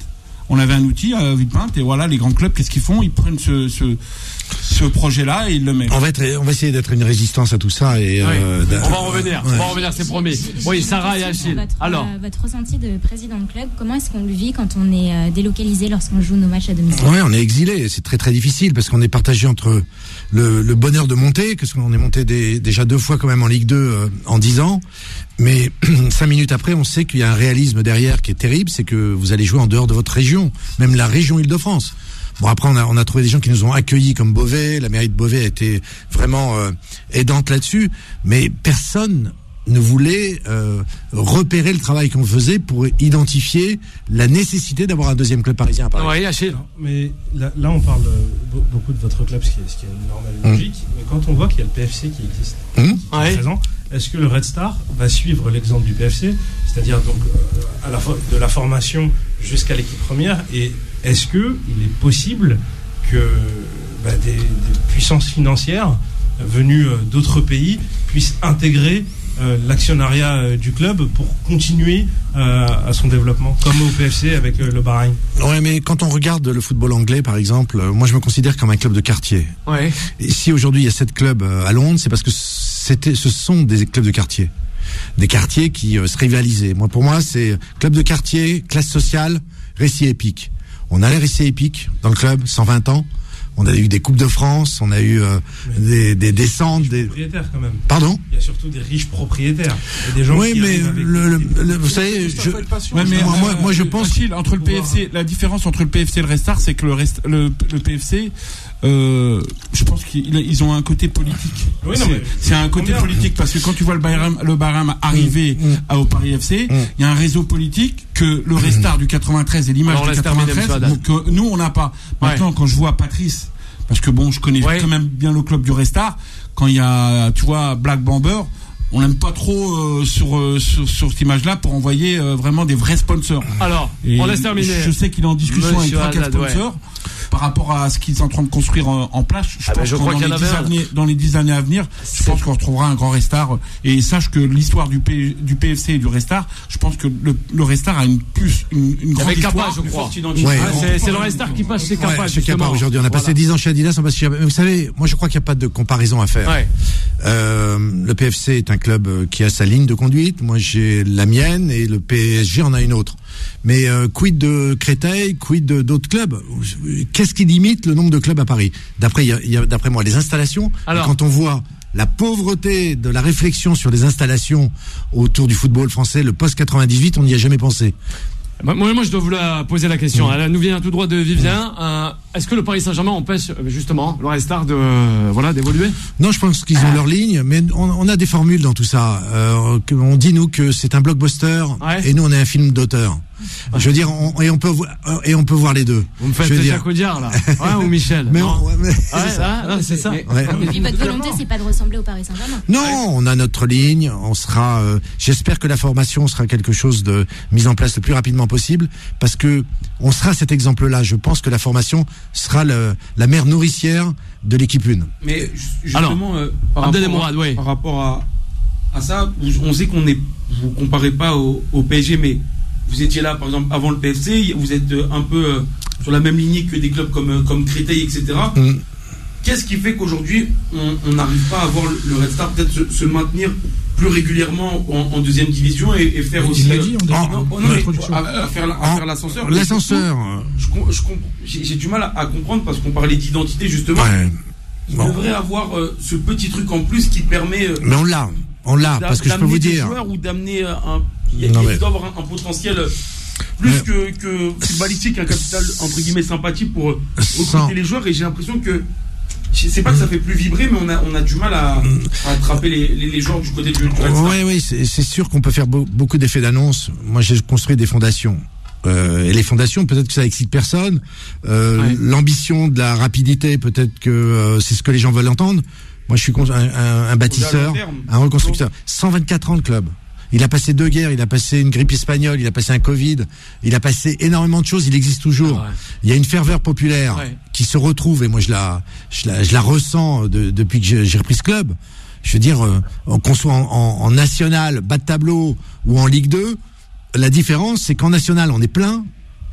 on avait un outil à Villepinte et voilà, les grands clubs, qu'est-ce qu'ils font? Ils prennent ce, ce, ce projet-là et ils le mettent. On va être, on va essayer d'être une résistance à tout ça et. Oui. Euh, on va en revenir. Ouais. On va en revenir, c'est promis. Oui, Sarah et Achille. Votre, Alors, euh, votre ressenti de président de club, comment est-ce qu'on le vit quand on est euh, délocalisé lorsqu'on joue nos matchs à domicile? Ouais, on est exilé. C'est très très difficile parce qu'on est partagé entre le, le bonheur de monter, parce qu'on est monté des, déjà deux fois quand même en Ligue deux euh, en dix ans. Mais cinq minutes après, on sait qu'il y a un réalisme derrière qui est terrible, c'est que vous allez jouer en dehors de votre région, même la région Île-de-France. Bon, après, on a, on a trouvé des gens qui nous ont accueillis comme Beauvais. La mairie de Beauvais a été vraiment euh, aidante là-dessus. Mais personne ne voulait euh, repérer le travail qu'on faisait pour identifier la nécessité d'avoir un deuxième club parisien à Paris. Oui, Achille. Mais là, là, on parle euh, beaucoup de votre club, ce qui est, ce qui est normal et logique. Mmh. Mais quand on voit qu'il y a le P F C qui existe, mmh. qui est ouais. présent, est-ce que le Red Star va suivre l'exemple du P F C, c'est-à-dire donc euh, à la fo- de la formation jusqu'à l'équipe première, et est-ce que il est possible que bah, des, des puissances financières venues euh, d'autres pays puissent intégrer euh, l'actionnariat euh, du club pour continuer euh, à son développement, comme au P F C avec euh, le Bahreïn? Ouais, mais quand on regarde le football anglais, par exemple, euh, moi je me considère comme un club de quartier. Ouais. Et si aujourd'hui il y a sept clubs euh, à Londres, c'est parce que c'était, ce sont des clubs de quartier. Des quartiers qui euh, se rivalisaient. Moi, pour moi, c'est club de quartier, classe sociale, récit épique. On a les récits épiques dans le club, cent vingt ans. On a eu des Coupes de France, on a eu euh, des, des descentes. Des propriétaires quand même. Pardon? Il y a surtout des riches propriétaires. Et des gens oui, qui mais le, le, le, vous savez, je, ouais, mais moi, euh, moi, moi, je pense Achille, entre le P F C, la différence entre le P F C et le Red Star, c'est que le, rest, le, le P F C, euh, je pense qu'ils ils ont un côté politique. Oui, c'est, non, mais c'est un côté combien politique parce que quand tu vois le Bayram, le Bayram arriver mmh, mmh. au Paris F C, il mmh. y a un réseau politique que le Red Star du quatre-vingt-treize et l'image Alors, du quatre-vingt-treize, que nous on n'a pas. Maintenant, ouais. quand je vois Patrice, parce que bon, je connais ouais. quand même bien le club du Red Star, quand il y a, tu vois, Black Bomber, on n'aime pas trop euh, sur, euh, sur sur cette image-là pour envoyer euh, vraiment des vrais sponsors. Alors, et on laisse terminer. Je sais qu'il est en discussion Monsieur avec trois quatre sponsors. Ouais. Par rapport à ce qu'ils sont en train de construire en, en place, je ah pense ben je que crois dans, qu'il y les dix années, dans les dix années à venir, je pense qu'on retrouvera un grand Restar. Et sache que l'histoire du, P, du P F C et du Restar, je pense que le, le Restar a une plus une, une grande avec histoire. Capa, je crois. Ouais, ah, c'est, c'est le Restar qui passe chez Capa. Ouais, chez Capa aujourd'hui. On a voilà. passé dix ans chez Adidas, on passe chez... Mais vous savez, moi je crois qu'il n'y a pas de comparaison à faire. Ouais. Euh, le P F C est un club qui a sa ligne de conduite. Moi j'ai la mienne et le P S G en a une autre. Mais euh, quid de Créteil, quid de, d'autres clubs? Qu'est-ce qui limite le nombre de clubs à Paris? D'après, il y a, il y a, d'après moi, les installations. Alors, quand on voit la pauvreté de la réflexion sur les installations autour du football français, le post quatre-vingt-dix-huit, on n'y a jamais pensé. Moi, moi, je dois vous la poser la question. Mmh. Elle nous vient tout droit de Vivien. Euh, est-ce que le Paris Saint-Germain empêche justement le Red Star de euh, voilà d'évoluer? Non, je pense qu'ils ont ah. leur ligne, mais on, on a des formules dans tout ça. Euh, on dit nous que c'est un blockbuster ouais. et nous on est un film d'auteur. Je veux dire, on, et on peut et on peut voir les deux. Vous me faites Jacques Audiard là, ouais, ou Michel. Mais, on, ouais, mais ah ouais, ça, non, c'est ça. Ouais. Et puis votre volonté, c'est pas de ressembler au Paris Saint-Germain. Non, ouais. on a notre ligne. On sera. Euh, j'espère que la formation sera quelque chose de mis en place le plus rapidement possible, parce que on sera cet exemple-là. Je pense que la formation sera le, la mère nourricière de l'équipe une. Mais justement, Alors, euh, par, rapport Mourad, à, ouais. par rapport à à ça, on sait qu'on est. Vous comparez pas au, au P S G, mais vous étiez là, par exemple, avant le P F C, vous êtes un peu euh, sur la même lignée que des clubs comme, comme Créteil, et cetera. Mm. Qu'est-ce qui fait qu'aujourd'hui, on n'arrive pas à voir le, le Red Star peut-être se, se maintenir plus régulièrement en, en deuxième division et, et faire il aussi... l'a dit, on euh, non, non, mais, à, à, faire, à faire l'ascenseur. L'ascenseur. Je, je, j'ai, j'ai du mal à, à comprendre parce qu'on parlait d'identité, justement. Ouais. Il bon. devrait avoir euh, ce petit truc en plus qui permet... Euh, mais on l'a. On l'a, parce que je peux vous dire... Ou d'amener un... Il, y a, non, il mais... doit avoir un, un potentiel plus mais... que, que footballistique, un capital entre guillemets sympathique pour recruter Sans... les joueurs, et j'ai l'impression que c'est pas que ça fait plus vibrer, mais on a, on a du mal à, à attraper les, les, les joueurs du côté du, du Red Star. Oui, oui, c'est, c'est sûr qu'on peut faire beau, beaucoup d'effets d'annonce. Moi, j'ai construit des fondations. Euh, et les fondations, peut-être que ça excite personne. Euh, ouais. L'ambition de la rapidité, peut-être que euh, c'est ce que les gens veulent entendre. Moi, je suis un, un, un bâtisseur, un reconstructeur. cent vingt-quatre ans de club. Il a passé deux guerres, il a passé une grippe espagnole, il a passé un Covid, il a passé énormément de choses, il existe toujours. Ah ouais. Il y a une ferveur populaire ouais. qui se retrouve, et moi je la, je la, je la ressens de, depuis que j'ai, j'ai repris ce club. Je veux dire, euh, qu'on soit en, en, en national, bas de tableau ou en Ligue deux, la différence c'est qu'en national on est plein,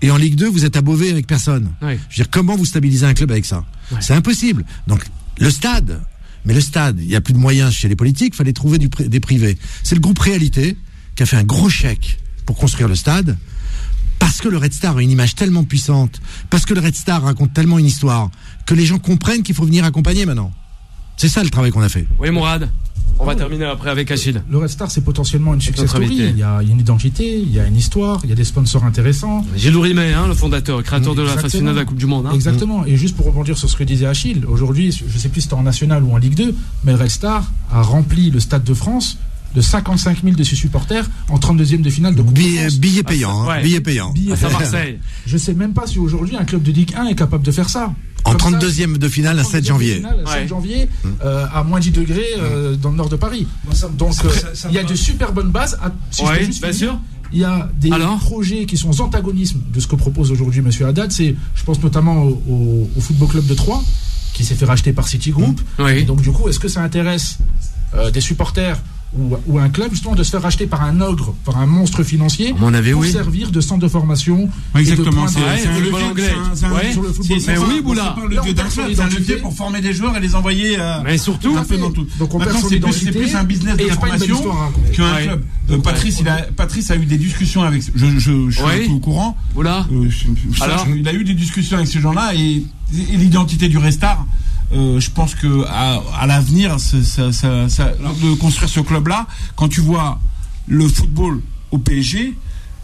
Et en Ligue deux, vous êtes à Beauvais avec personne. Ouais. Je veux dire, comment vous stabilisez un club avec ça? Ouais. C'est impossible. Donc, le stade, mais le stade, il y a plus de moyens chez les politiques, fallait trouver du, des privés. C'est le groupe Réalité qui a fait un gros chèque pour construire le stade, parce que le Red Star a une image tellement puissante, parce que le Red Star raconte tellement une histoire, que les gens comprennent qu'il faut venir accompagner maintenant. C'est ça le travail qu'on a fait. Oui, Mourad. On va terminer après avec Achille. Le Red Star, c'est potentiellement une success story. Il y a une identité, il y a une histoire, il y a des sponsors intéressants. Gilles Rimet, hein, le fondateur, créateur de la phase finale de la Coupe du Monde. Hein. Exactement. Et juste pour rebondir sur ce que disait Achille, aujourd'hui, je ne sais plus si c'était en National ou en Ligue deux, mais le Red Star a rempli le Stade de France de cinquante-cinq mille de ses supporters en trente-deuxième de finale de Coupe Billet, de France. billet payant, hein, ouais. billet payant. Billet à Marseille. Je ne sais même pas si aujourd'hui un club de Ligue un est capable de faire ça. En trente-deuxième de finale, à sept janvier. Finale, ouais. sept janvier, euh, à moins dix degrés euh, dans le nord de Paris. Donc, euh, il y a de super bonnes bases. À, si ouais, je peux juste bien finir, sûr. Il y a des Alors projets qui sont aux antagonismes de ce que propose aujourd'hui M. Haddad. C'est, je pense notamment au, au, au Football Club de Troyes, qui s'est fait racheter par Citigroup. Oui. Et donc, du coup, est-ce que ça intéresse euh, des supporters ou, ou un club justement de se faire racheter par un ogre, par un monstre financier, mon avis, pour oui. servir de centre de formation? Exactement, c'est un levier anglais. Sur le football. Mais oui, Boula. C'est un levier pour former des joueurs et les envoyer mais surtout un peu dans tout. Donc on Maintenant, c'est plus, c'est plus un business de formation qu'un club. Euh, Patrice, il a, Patrice a eu des discussions avec. Je, je, je suis oui. un peu au courant. Voilà. Euh, je, je, Alors je, il a eu des discussions avec ces gens-là et, et l'identité du Red Star. Euh, je pense que à, à l'avenir, ça, ça, ça, de construire ce club-là, quand tu vois le football au P S G,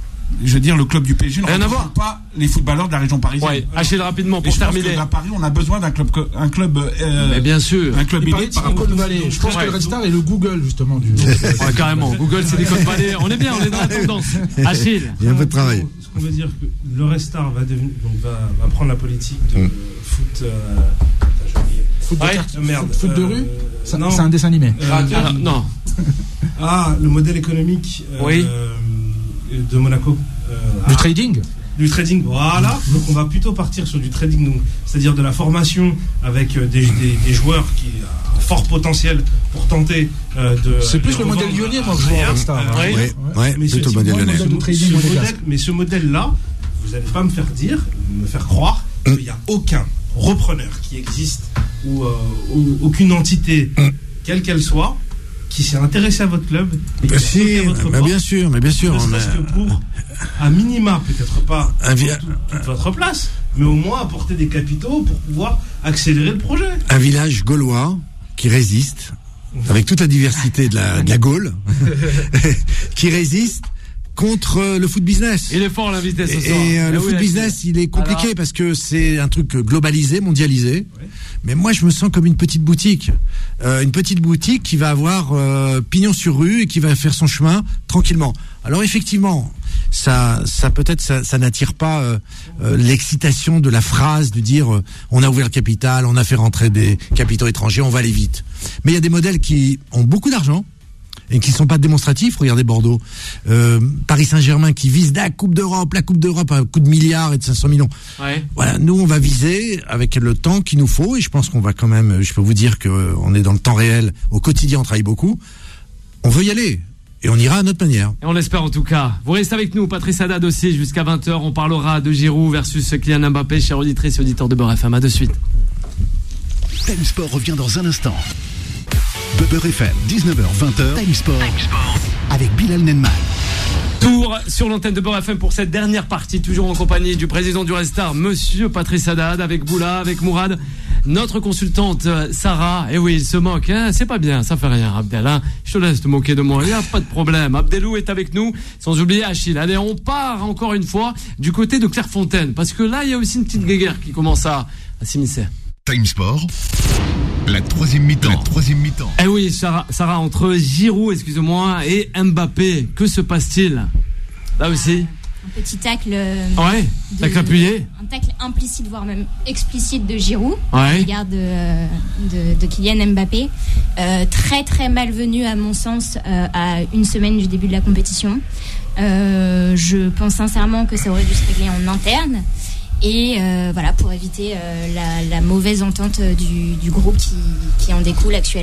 je veux dire, le club du P S G ne représente pas les footballeurs de la région parisienne. Ouais, Achille rapidement pour je terminer. Pense que à Paris, on a besoin d'un club, un club, euh, mais bien sûr, un club élite. Par rapport au Valley. Je pense ouais. que le Red Star est le Google justement du. Ouais, carrément. Google, c'est des codes Valley. On est bien, on est dans la tendance. Achille. Il y a un peu de travail. Ce qu'on veut dire que le Red Star va devenir, donc va, va prendre la politique de mm. foot. Euh, Foot de, ouais. carte, euh, merde. foot de euh, rue c'est, non. c'est un dessin animé. Euh, ah, non. Ah, le modèle économique euh, oui. de Monaco. Euh, du ah, trading Du trading, voilà. Donc on va plutôt partir sur du trading, donc, c'est-à-dire de la formation avec euh, des, des, des joueurs qui ont un fort potentiel pour tenter euh, de. C'est plus le modèle lyonnais, moi, que je vois. Star. Hein. Oui, ouais, ouais, mais plutôt ce, modèle lyonnais. Ce, ce modèle, mais ce modèle-là, vous n'allez pas me faire dire, me faire croire qu'il n'y a aucun repreneur qui existe ou, euh, ou aucune entité, mm. quelle qu'elle soit, qui s'est intéressé à votre club et qui si, à votre mais bien sûr, mais bien sûr, on a... que pour à minima, peut-être pas un vi... toute, toute votre place, mais au moins apporter des capitaux pour pouvoir accélérer le projet. Un village gaulois qui résiste avec toute la diversité de la, de la Gaule, qui résiste contre le foot business. Il est fort l'invité ce soir. Et euh, le oui, foot oui, business, il est compliqué alors... parce que c'est un truc globalisé, mondialisé. Oui. Mais moi, je me sens comme une petite boutique. Euh, une petite boutique qui va avoir euh, pignon sur rue et qui va faire son chemin tranquillement. Alors effectivement, ça, ça peut-être, ça, ça n'attire pas euh, euh, l'excitation de la phrase de dire euh, on a ouvert le capital, on a fait rentrer des capitaux étrangers, on va aller vite. Mais il y a des modèles qui ont beaucoup d'argent et qui ne sont pas démonstratifs. Regardez Bordeaux, euh, Paris Saint-Germain qui vise la Coupe d'Europe, la Coupe d'Europe à un coup de milliards et de cinq cents millions. Ouais. Voilà, nous on va viser avec le temps qu'il nous faut et je pense qu'on va quand même, je peux vous dire qu'on est dans le temps réel, au quotidien on travaille beaucoup, on veut y aller. Et on ira à notre manière. Et on l'espère en tout cas. Vous restez avec nous, Patrice Haddad aussi, jusqu'à vingt heures. On parlera de Giroud versus Kylian Mbappé, chers auditrices et auditeurs de Beurre F M. À de suite. Time Sport revient dans un instant. Beurre F M, dix-neuf heures vingt. Time Sport, Time Sport avec Bilal Nenman. Tour sur l'antenne de Beurre F M pour cette dernière partie, toujours en compagnie du président du Red Star, monsieur Patrice Haddad, avec Boula, avec Mourad, notre consultante Sarah. Et oui, il se moque, hein, c'est pas bien, ça fait rien, Abdel, hein. Je te laisse te moquer de moi, il n'y a pas de problème. Abdelou est avec nous, sans oublier Achille. Allez, on part encore une fois du côté de Clairefontaine, parce que là, il y a aussi une petite guéguerre qui commence à, à s'immiscer. Time Sport, la troisième mi-temps. La troisième mi-temps. Eh oui, Sarah, Sarah, entre Giroud, excusez-moi, et Mbappé, que se passe-t-il là aussi? Un petit tacle. Ouais, de, tacle appuyé. Un tacle implicite, voire même explicite de Giroud. Ouais. À l'égard de, de, de Kylian Mbappé. Euh, très très malvenu, à mon sens, euh, à une semaine du début de la compétition. Euh, je pense sincèrement que ça aurait dû se régler en interne. Et euh, voilà, pour éviter euh, la, la mauvaise entente du, du groupe qui, qui en découle actuellement.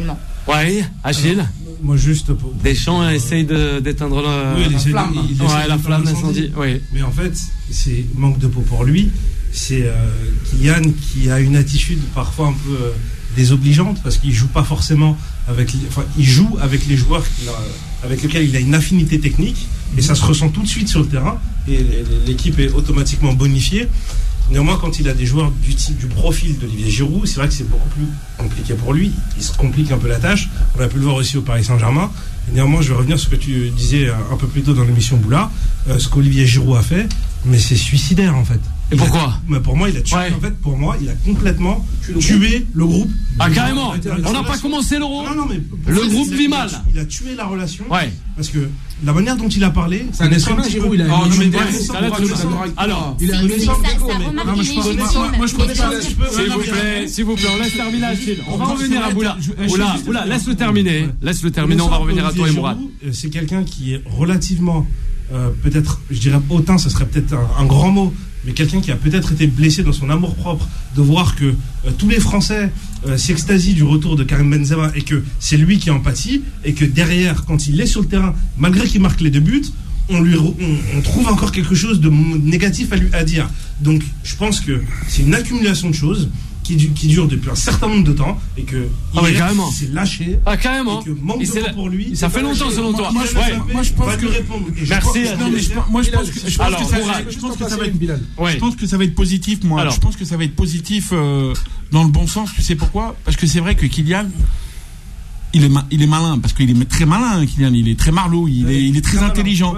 Ouais, Achille. Alors, moi juste pour... Deschamps essaye de, d'éteindre le... oui, la flamme, de, il, il ouais, la flamme d'incendie. Oui. Mais en fait, c'est manque de peau pour lui. C'est euh, Kylian qui a une attitude parfois un peu euh, désobligeante parce qu'il joue pas forcément avec, enfin, il joue avec les joueurs a, avec lesquels il a une affinité technique et ça se ressent tout de suite sur le terrain et l'équipe est automatiquement bonifiée. Néanmoins, quand il a des joueurs du type, du profil d'Olivier Giroud, c'est vrai que c'est beaucoup plus compliqué pour lui. Il se complique un peu la tâche. On a pu le voir aussi au Paris Saint-Germain. Et néanmoins, je vais revenir sur ce que tu disais un peu plus tôt dans l'émission Boula, euh, ce qu'Olivier Giroud a fait, mais c'est suicidaire en fait. Et il pourquoi a, mais pour moi, il a tué. Ouais. En fait, pour moi, il a complètement tué le groupe. Ah carrément. On n'a pas commencé l'Euro. Non, non, mais le groupe vit mal. Il a tué la relation. Ouais. Parce que la manière dont il a parlé, c'est un être humain, Giroud. Il a. Oh, non, mais ça l'être humain. Alors, il a une ça remarque moi, je connais pas. S'il vous plaît, s'il vous plaît, on laisse terminer Achille. On va revenir à Boula. Boula, Boula, laisse-le terminer. Laisse-le terminer. On va revenir à toi et Mourad. C'est quelqu'un qui est relativement, peut-être, je dirais hautain, ce serait peut-être un grand mot. Mais quelqu'un qui a peut-être été blessé dans son amour-propre, de voir que euh, tous les Français euh, s'extasient du retour de Karim Benzema et que c'est lui qui en pâtit, et que derrière, quand il est sur le terrain, malgré qu'il marque les deux buts, on, lui, on, on trouve encore quelque chose de négatif à lui à dire. Donc je pense que c'est une accumulation de choses qui, qui dure depuis un certain nombre de temps et que ah ouais, carrément. Il s'est lâché. Ah carrément. Et que manque de temps pour lui. Ça fait longtemps selon toi. Moi, moi, ouais. moi je pense que répondre. Merci. Moi je pense que je pense que ça va être je pense que ça va être je pense que ça va être positif moi. Alors. Je pense que ça va être positif euh, dans le bon sens, tu sais pourquoi? Parce que c'est vrai que Kylian il est il est malin parce qu'il est très malin Kylian, il est très marlou, il est il est très intelligent.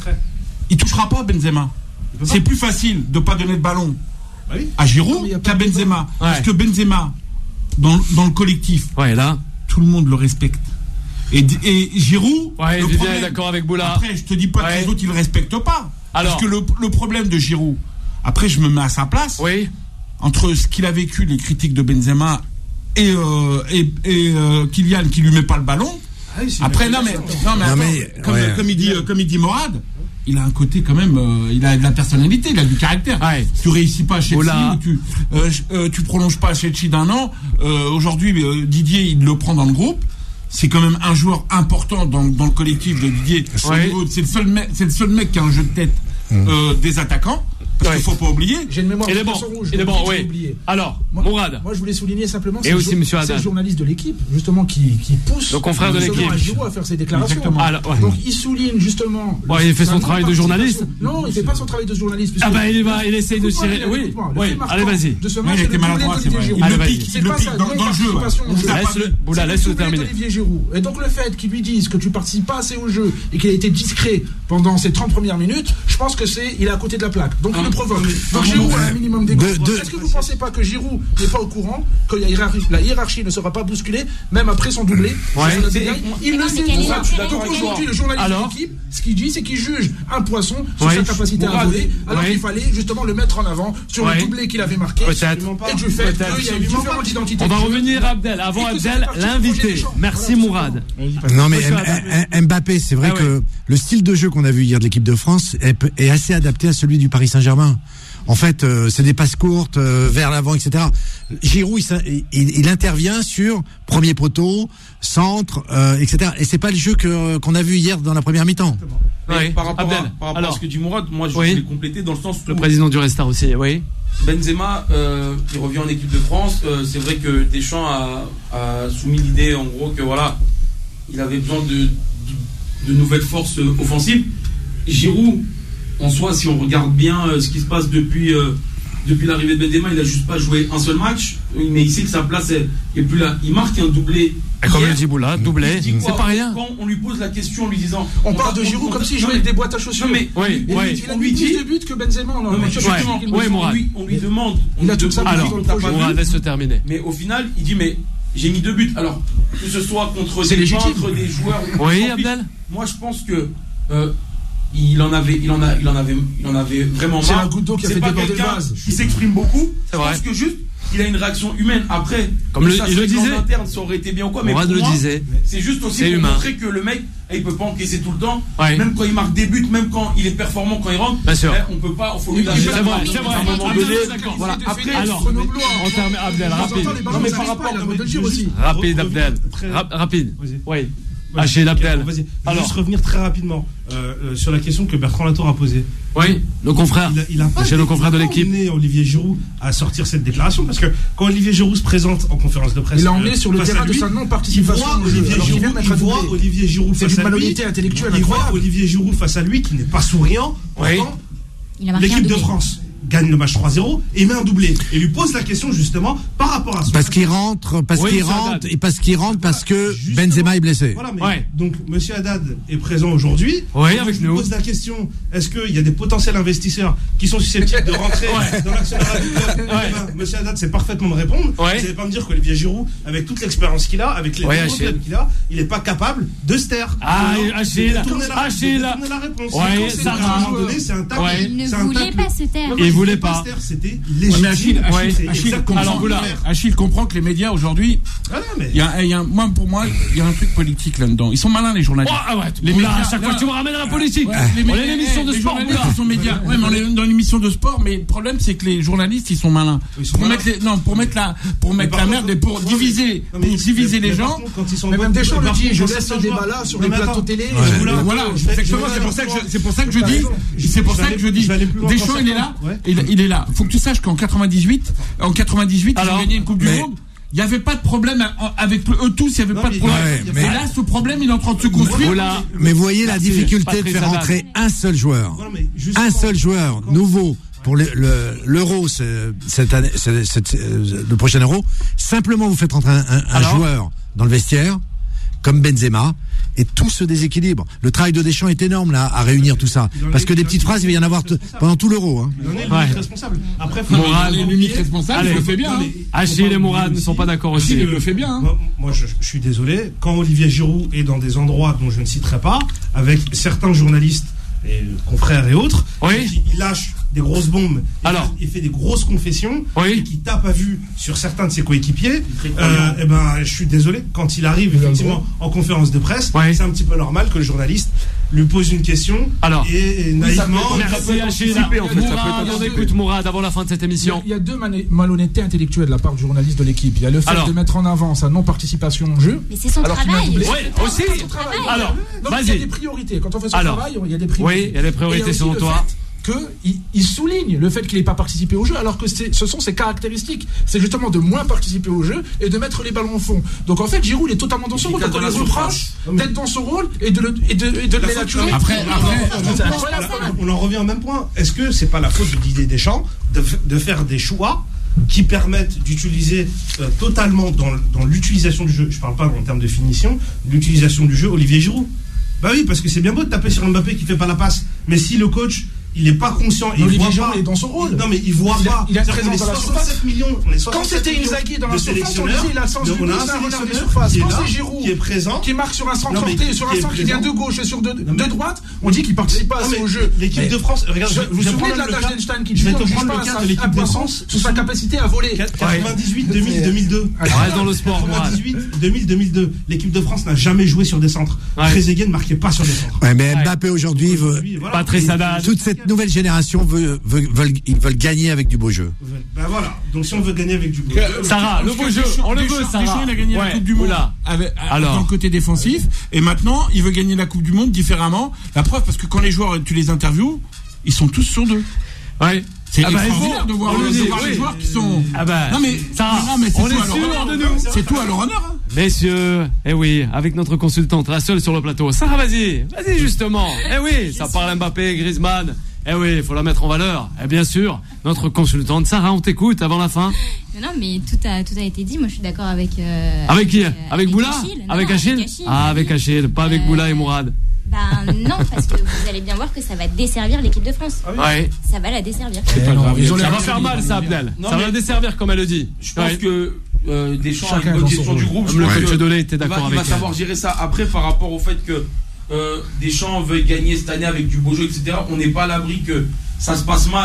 Il touchera pas Benzema. C'est plus facile de pas donner de ballon bah oui. à Giroud qu'à Benzema. Ouais. Parce que Benzema, dans, dans le collectif, ouais, là. tout le monde le respecte. Et, et Giroud, ouais, le problème, est d'accord avec Boula. Après, je te dis pas ouais. que les autres, ils le respectent pas. Alors. Parce que le, le problème de Giroud, après, je me mets à sa place. Oui. Entre ce qu'il a vécu, les critiques de Benzema et, euh, et, et euh, Kylian qui lui met pas le ballon. Ah oui, après, non mais, non, mais, attends, mais comme, ouais. comme, il dit, comme il dit Morad, il a un côté quand même, euh, il a de la personnalité, il a du caractère. Ouais. Tu réussis pas chez Chelsea, ou tu, euh, euh, tu prolonges pas chez Chelsea d'un an. Euh, aujourd'hui, euh, Didier, il le prend dans le groupe. C'est quand même un joueur important dans, dans le collectif de Didier. Ouais. C'est le seul mec, c'est le seul mec qui a un jeu de tête mmh. euh, des attaquants. Parce ouais. qu'il faut pas oublier. J'ai une mémoire de bon. rouge. Il est bon, oui. Alors, moi, Mourad. Moi, je voulais souligner simplement. Et aussi, Monsieur Haddad. C'est le journaliste de l'équipe, justement, qui, qui pousse. Le confrère de l'équipe. Giroud à faire ses déclarations. Alors, ouais. Donc, il souligne justement. Bon, il fait son travail de journaliste. Non, il fait pas son travail de journaliste. Ah bah, il va, il essaye de tirer. Oui, oui. Allez, vas-y. De ce match, il était maladroit, c'est vrai. Il le pique, il le pique dans le jeu. Laisse-le, Boula, laisse-le terminer. Olivier Giroud. Et donc, le fait qu'il lui dise que tu participes pas assez au jeu et qu'il a été discret pendant ces trente premières minutes, je pense que c'est, il est à côté de la plaque. Donc, il le provoque. Donc, Giroud a un minimum d'égo. Est-ce que vous ne pensez pas que Giroud n'est pas au courant, que la hiérarchie, la hiérarchie ne sera pas bousculée, même après son doublé? Ouais. Il le sait. Donc aujourd'hui, le journaliste de l'équipe, ce qu'il dit, c'est qu'il juge un poisson sur ouais. sa capacité à voler, alors ouais. qu'il fallait justement le mettre en avant sur ouais. le doublé qu'il avait marqué. Peut-être. Et du fait qu'il y a une différente identité. On va revenir à Abdel. Avant Abdel, l'invité. Merci Mourad. Non mais Mbappé, c'est vrai que le style de jeu qu'on a vu hier de l'équipe de France est assez adapté à celui du Paris Saint-Germain. En fait, euh, c'est des passes courtes euh, vers l'avant, et cetera. Giroud, il, il, il intervient sur premier poteau, centre, euh, et cetera. Et c'est pas le jeu que qu'on a vu hier dans la première mi-temps. Oui. Par rapport, à, par rapport Alors, à ce que dit Mourad, moi je oui. voulais compléter dans le sens où le président du Restart aussi. Oui. Benzema, euh, qui revient en équipe de France, euh, c'est vrai que Deschamps a, a soumis l'idée, en gros, que voilà, il avait besoin de, de, de nouvelles forces offensives. Giroud. En soi, si on regarde bien euh, ce qui se passe depuis, euh, depuis l'arrivée de Benzema, il n'a juste pas joué un seul match, mais il sait que sa place est, est plus là. Il marque un doublé. Et comme le dit Boula, doublé, c'est pas rien. Quand on lui pose la question en lui disant. On, on parle de Giroud comme s'il jouait avec des boîtes à chaussures. Non, mais oui, on, oui. Il a mis plus de buts que Benzema. Non, mais justement, ouais, on, lui, on lui demande. Il a tout ça. Alors, on laisse se terminer. Mais au final, il dit mais j'ai mis deux buts. Alors, que ce soit contre des peintres, des joueurs. Oui, Abdel. Moi, je pense que. Il en avait, il en a, il en avait, il en avait vraiment marre. C'est un goutte d'eau qui a fait déborder le vase. Il s'exprime beaucoup. C'est vrai. Je pense que juste, qu'il a une réaction humaine. Après, comme le, ça, il le disait, en interne, ça aurait été bien ou quoi. Mais pour le moi, disait. c'est juste aussi c'est pour humain. montrer que le mec, il peut pas encaisser tout le temps. Ouais. Même quand il marque des buts, même quand il est performant, quand il rentre. Bien sûr. On peut pas, faut lui lâcher. C'est vrai, c'est vrai. À un moment donné, voilà. Après, alors, en termes Abdel, rapide. Non mais par rapport à dire aussi. Rapide Abdel. Rapide. Oui. Achille Abdel. Alors, juste revenir très rapidement euh, euh, sur la question que Bertrand Latour a posée. Oui, nos confrères. Il a, il a pas chez nos confrères de l'équipe. Il a emmené Olivier Giroud à sortir cette déclaration parce que quand Olivier Giroud se présente en conférence de presse, il l'a emmené sur le terrain de sa non-participation. Il voit Olivier Giroud, il voit Olivier Giroud face à lui. Il voit Olivier Giroud face à lui qui n'est pas souriant. Pourtant, l'équipe de France gagne le match trois zéro et met un doublé et lui pose la question justement par rapport à ça. Parce qu'il rentre, parce oui, qu'il rentre, et parce qu'il rentre, parce que justement, Benzema est blessé. Voilà, mais ouais. Donc Monsieur Haddad est présent aujourd'hui. Oui, avec nous. Pose la question, est-ce qu'il y a des potentiels investisseurs qui sont susceptibles de rentrer ouais. dans l'actionnariat du club? Ouais. Eh ben, Monsieur Haddad sait parfaitement me répondre. Ouais. Vous n'allez pas me dire qu'Olivier Giroud, avec toute l'expérience qu'il a, avec les ouais, clubs qu'il a, il n'est pas capable de se taire. Ah, Achille, Achille, la réponse. Ouais, ça à un moment donné, c'est un tacle. Il ne voulait pas se taire. Il voulait pas. C'était légitime. Achille, Achille, ouais. Achille, comprend, alors, là, Achille comprend que les médias aujourd'hui, ah non, mais... y a, y a, moi pour moi, il y a un truc politique là-dedans. Ils sont malins les journalistes. Oh, ah ouais, les médias, à chaque fois que tu me ramènes à la politique. Ouais, les on est l'émission de les sport. Ils sont médias. Ouais, mais on est dans l'émission de sport, mais le problème c'est que les journalistes ils sont malins. Ils sont pour malins. mettre les, non, pour mettre la, pour mettre la merde et pour non, diviser, mais, pour diviser mais, les gens. Contre, quand ils sont mais même Deschamps le dit, je laisse ce débat là sur les plateaux télé. Voilà, exactement. C'est pour ça que c'est pour ça que je dis, c'est pour ça que je dis, Deschamps il est là, il est là. Faut que tu saches qu'en quatre-vingt-dix-huit, en quatre-vingt-dix-huit, ils ont gagné une Coupe du Monde. Il n'y avait pas de problème avec eux tous, il n'y avait non, pas de problème. Ouais, mais et là, ce problème, il est en train de se construire. Voilà. Mais vous voyez la difficulté de faire entrer un seul joueur. Un seul joueur nouveau pour le, le, l'euro, cette année, cette, cette, le prochain euro. Simplement, vous faites rentrer un, un, un joueur dans le vestiaire, comme Benzema, et tout se déséquilibre. Le travail de Deschamps est énorme là à réunir tout ça, parce que des petites phrases il va y en avoir t- pendant tout l'euro. Hein. Il en est l'unique responsable. Après, Mourad est l'unique responsable. Il le fait bien. Achille et Mourad ne sont pas d'accord aussi. Il le fait bien. Moi, moi je, je suis désolé. Quand Olivier Giroud est dans des endroits dont je ne citerai pas, avec certains journalistes et confrères et autres, oui. il lâche des grosses bombes, alors il fait des grosses confessions, oui. et qui tape à vue sur certains de ses coéquipiers. Euh, et ben, je suis désolé, quand il arrive effectivement en conférence de presse, oui. c'est un petit peu normal que le journaliste lui pose une question alors, et, et naïvement. Merci Achille. En fait, Mourad, on écoute Mourad avant la fin de cette émission. Il y a, il y a deux man- malhonnêtetés intellectuelles de la part du journaliste de l'équipe. Il y a le fait alors, de mettre en avant sa non-participation au jeu. Mais c'est son travail. Oui, aussi. Son travail. Alors, donc, vas-y. Il y a des priorités. Quand on fait son alors, travail, il y a des priorités. Oui, il y a des priorités selon toi. Qu'il il souligne le fait qu'il n'ait pas participé au jeu, alors que c'est, ce sont ses caractéristiques. C'est justement de moins participer au jeu et de mettre les ballons au fond. Donc en fait, Giroud il est totalement dans son rôle. Donc on lui reproche d'être dans son rôle et de le et de, et de le naturer. Après, après, on en revient au même point. Est-ce que c'est pas la faute de Didier Deschamps de, de faire des choix qui permettent d'utiliser euh, totalement dans, dans l'utilisation du jeu, je parle pas en termes de finition, l'utilisation du jeu Olivier Giroud? Bah oui, parce que c'est bien beau de taper sur Mbappé qui fait pas la passe, mais si le coach il n'est pas conscient, il Olivier voit Giroud pas. est dans son rôle. Non mais il voit il pas. Il a présent dans la surface. Millions, quand c'était Inzaghi dans la surface, on disait il a le sens du but, c'est un renard des surfaces. Quand c'est Giroud qui est présent, qui marque sur un centre porté, sur un centre qui vient de gauche et sur de, de droite, on dit qu'il participe pas assez au jeu. L'équipe de France, regarde, vous vous souvenez de la d'Einstein qui dit qu'on juge pas à de France sur sa capacité à voler. quatre-vingt-dix-huit, deux mille, deux mille deux. Reste dans le sport. quatre-vingt-dix-huit, deux mille, deux mille deux. L'équipe de France n'a jamais joué sur des centres. Trezeguet ne marquait pas sur des centres. Ouais, mais Mbappé aujourd'hui veut. Patrice Haddad. Toute cette nouvelle génération veut, veut, veulent, ils veulent gagner avec du beau jeu. Ben voilà. Donc si on veut gagner avec du beau jeu. Sarah, le beau jeu, on le veut, Sarah. Deschamps, il a gagné ouais. la Coupe du Monde avec, Alors. dans le côté défensif. Et maintenant, il veut gagner la Coupe du Monde différemment. La preuve, parce que quand les joueurs, tu les interviews, ils sont tous sur deux. Ouais. C'est ah bah extraordinaire de voir, le, dit, de voir oui. les joueurs qui sont. Ah bah, non mais, Sarah, non, mais c'est on tout est à leur honneur. De nous. C'est tout à leur honneur. Hein. Messieurs, eh oui, avec notre consultante, la seule sur le plateau. Sarah, vas-y, vas-y justement. Eh oui, ça parle Mbappé, Griezmann. Eh oui, il faut la mettre en valeur. Et bien sûr, notre consultante Sarah, on t'écoute avant la fin. Non, mais tout a, tout a été dit. Moi, je suis d'accord avec. Euh, avec qui Avec, euh, avec Boula Achille. Non, Avec Achille, avec Achille Ah, avec Achille, pas avec euh, Boula et Mourad. Ben non, parce que vous allez bien voir que ça va desservir l'équipe de France. Ah oui. Ouais. Ça va la desservir. C'est pas grave. Ça va faire mal, ça, Abdel. Non, ça va la desservir, comme elle le dit. Je pense ouais. que euh, Deschamps a une bonne gestion du groupe. Le coach Dolé était d'accord avec. Il va savoir gérer ça. Après, par rapport au fait que euh, Deschamps veuille gagner cette année avec du beau jeu, et cetera. On n'est pas à l'abri que ça se passe mal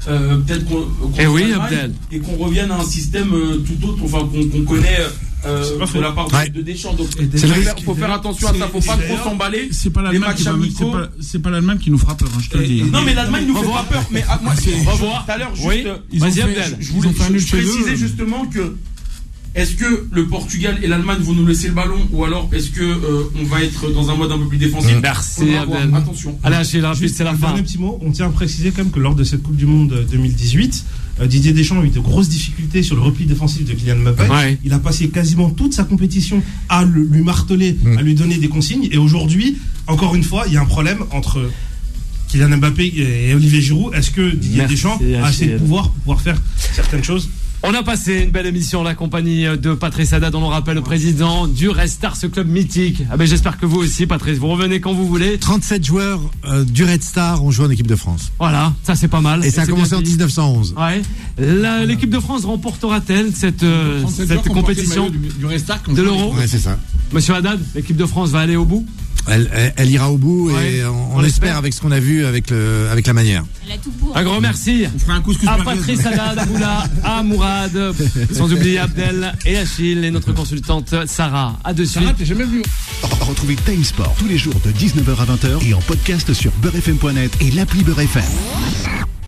euh, peut-être qu'on, qu'on et oui, Abdel. et qu'on revienne à un système euh, tout autre, enfin qu'on, qu'on connaît. Euh, de la part ouais. de Deschamps, donc il faut faire attention à ça, faut pas trop s'emballer. C'est pas l'Allemagne qui, c'est pas, c'est pas l'Allemagne qui nous fera peur, hein, je te le dis. Non mais l'Allemagne nous fait pas peur, mais ah, moi c'est tout à l'heure juste, oui. ils ont fait, Abdel. je voulais je préciser justement que est-ce que le Portugal et l'Allemagne vont nous laisser le ballon ou alors est-ce que euh, on va être dans un mode un peu plus défensif? Merci Abdel. Attention. Allez, Achille, rapide, c'est la fin. Un petit mot, on tient à préciser quand même que lors de cette Coupe du Monde deux mille dix-huit, euh, Didier Deschamps a eu de grosses difficultés sur le repli défensif de Kylian Mbappé. Ouais. Il a passé quasiment toute sa compétition à le, lui marteler, mmh. à lui donner des consignes. Et aujourd'hui, encore une fois, il y a un problème entre Kylian Mbappé et Olivier Giroud. Est-ce que Didier Merci, Deschamps a assez de pouvoir pour pouvoir faire certaines choses? On a passé une belle émission en la compagnie de Patrice Haddad, on le rappelle, le président du Red Star, ce club mythique. Ah ben j'espère que vous aussi, Patrice, vous revenez quand vous voulez. trente-sept joueurs euh, du Red Star ont joué en équipe de France. Voilà, ça c'est pas mal. Et, et ça a commencé en dix-neuf cent onze. Ouais. La, l'équipe de France remportera-t-elle cette, euh, cette compétition du, du Red Star de l'Euro? Ouais, c'est ça. Monsieur Haddad, l'équipe de France va aller au bout? Elle, elle, elle ira au bout ouais, et on, on espère avec ce qu'on a vu avec, le, avec la manière. Elle a tout pour. Un grand merci on fera un couscous à Patrice Haddad, à Moula, à Mourad, sans oublier Abdel et Achille et notre consultante Sarah. À de suite. Sarah, t'es jamais vu. Retrouvez Time Sport tous les jours de dix-neuf heures à vingt heures et en podcast sur beurre f m point net et l'appli Beurre F M.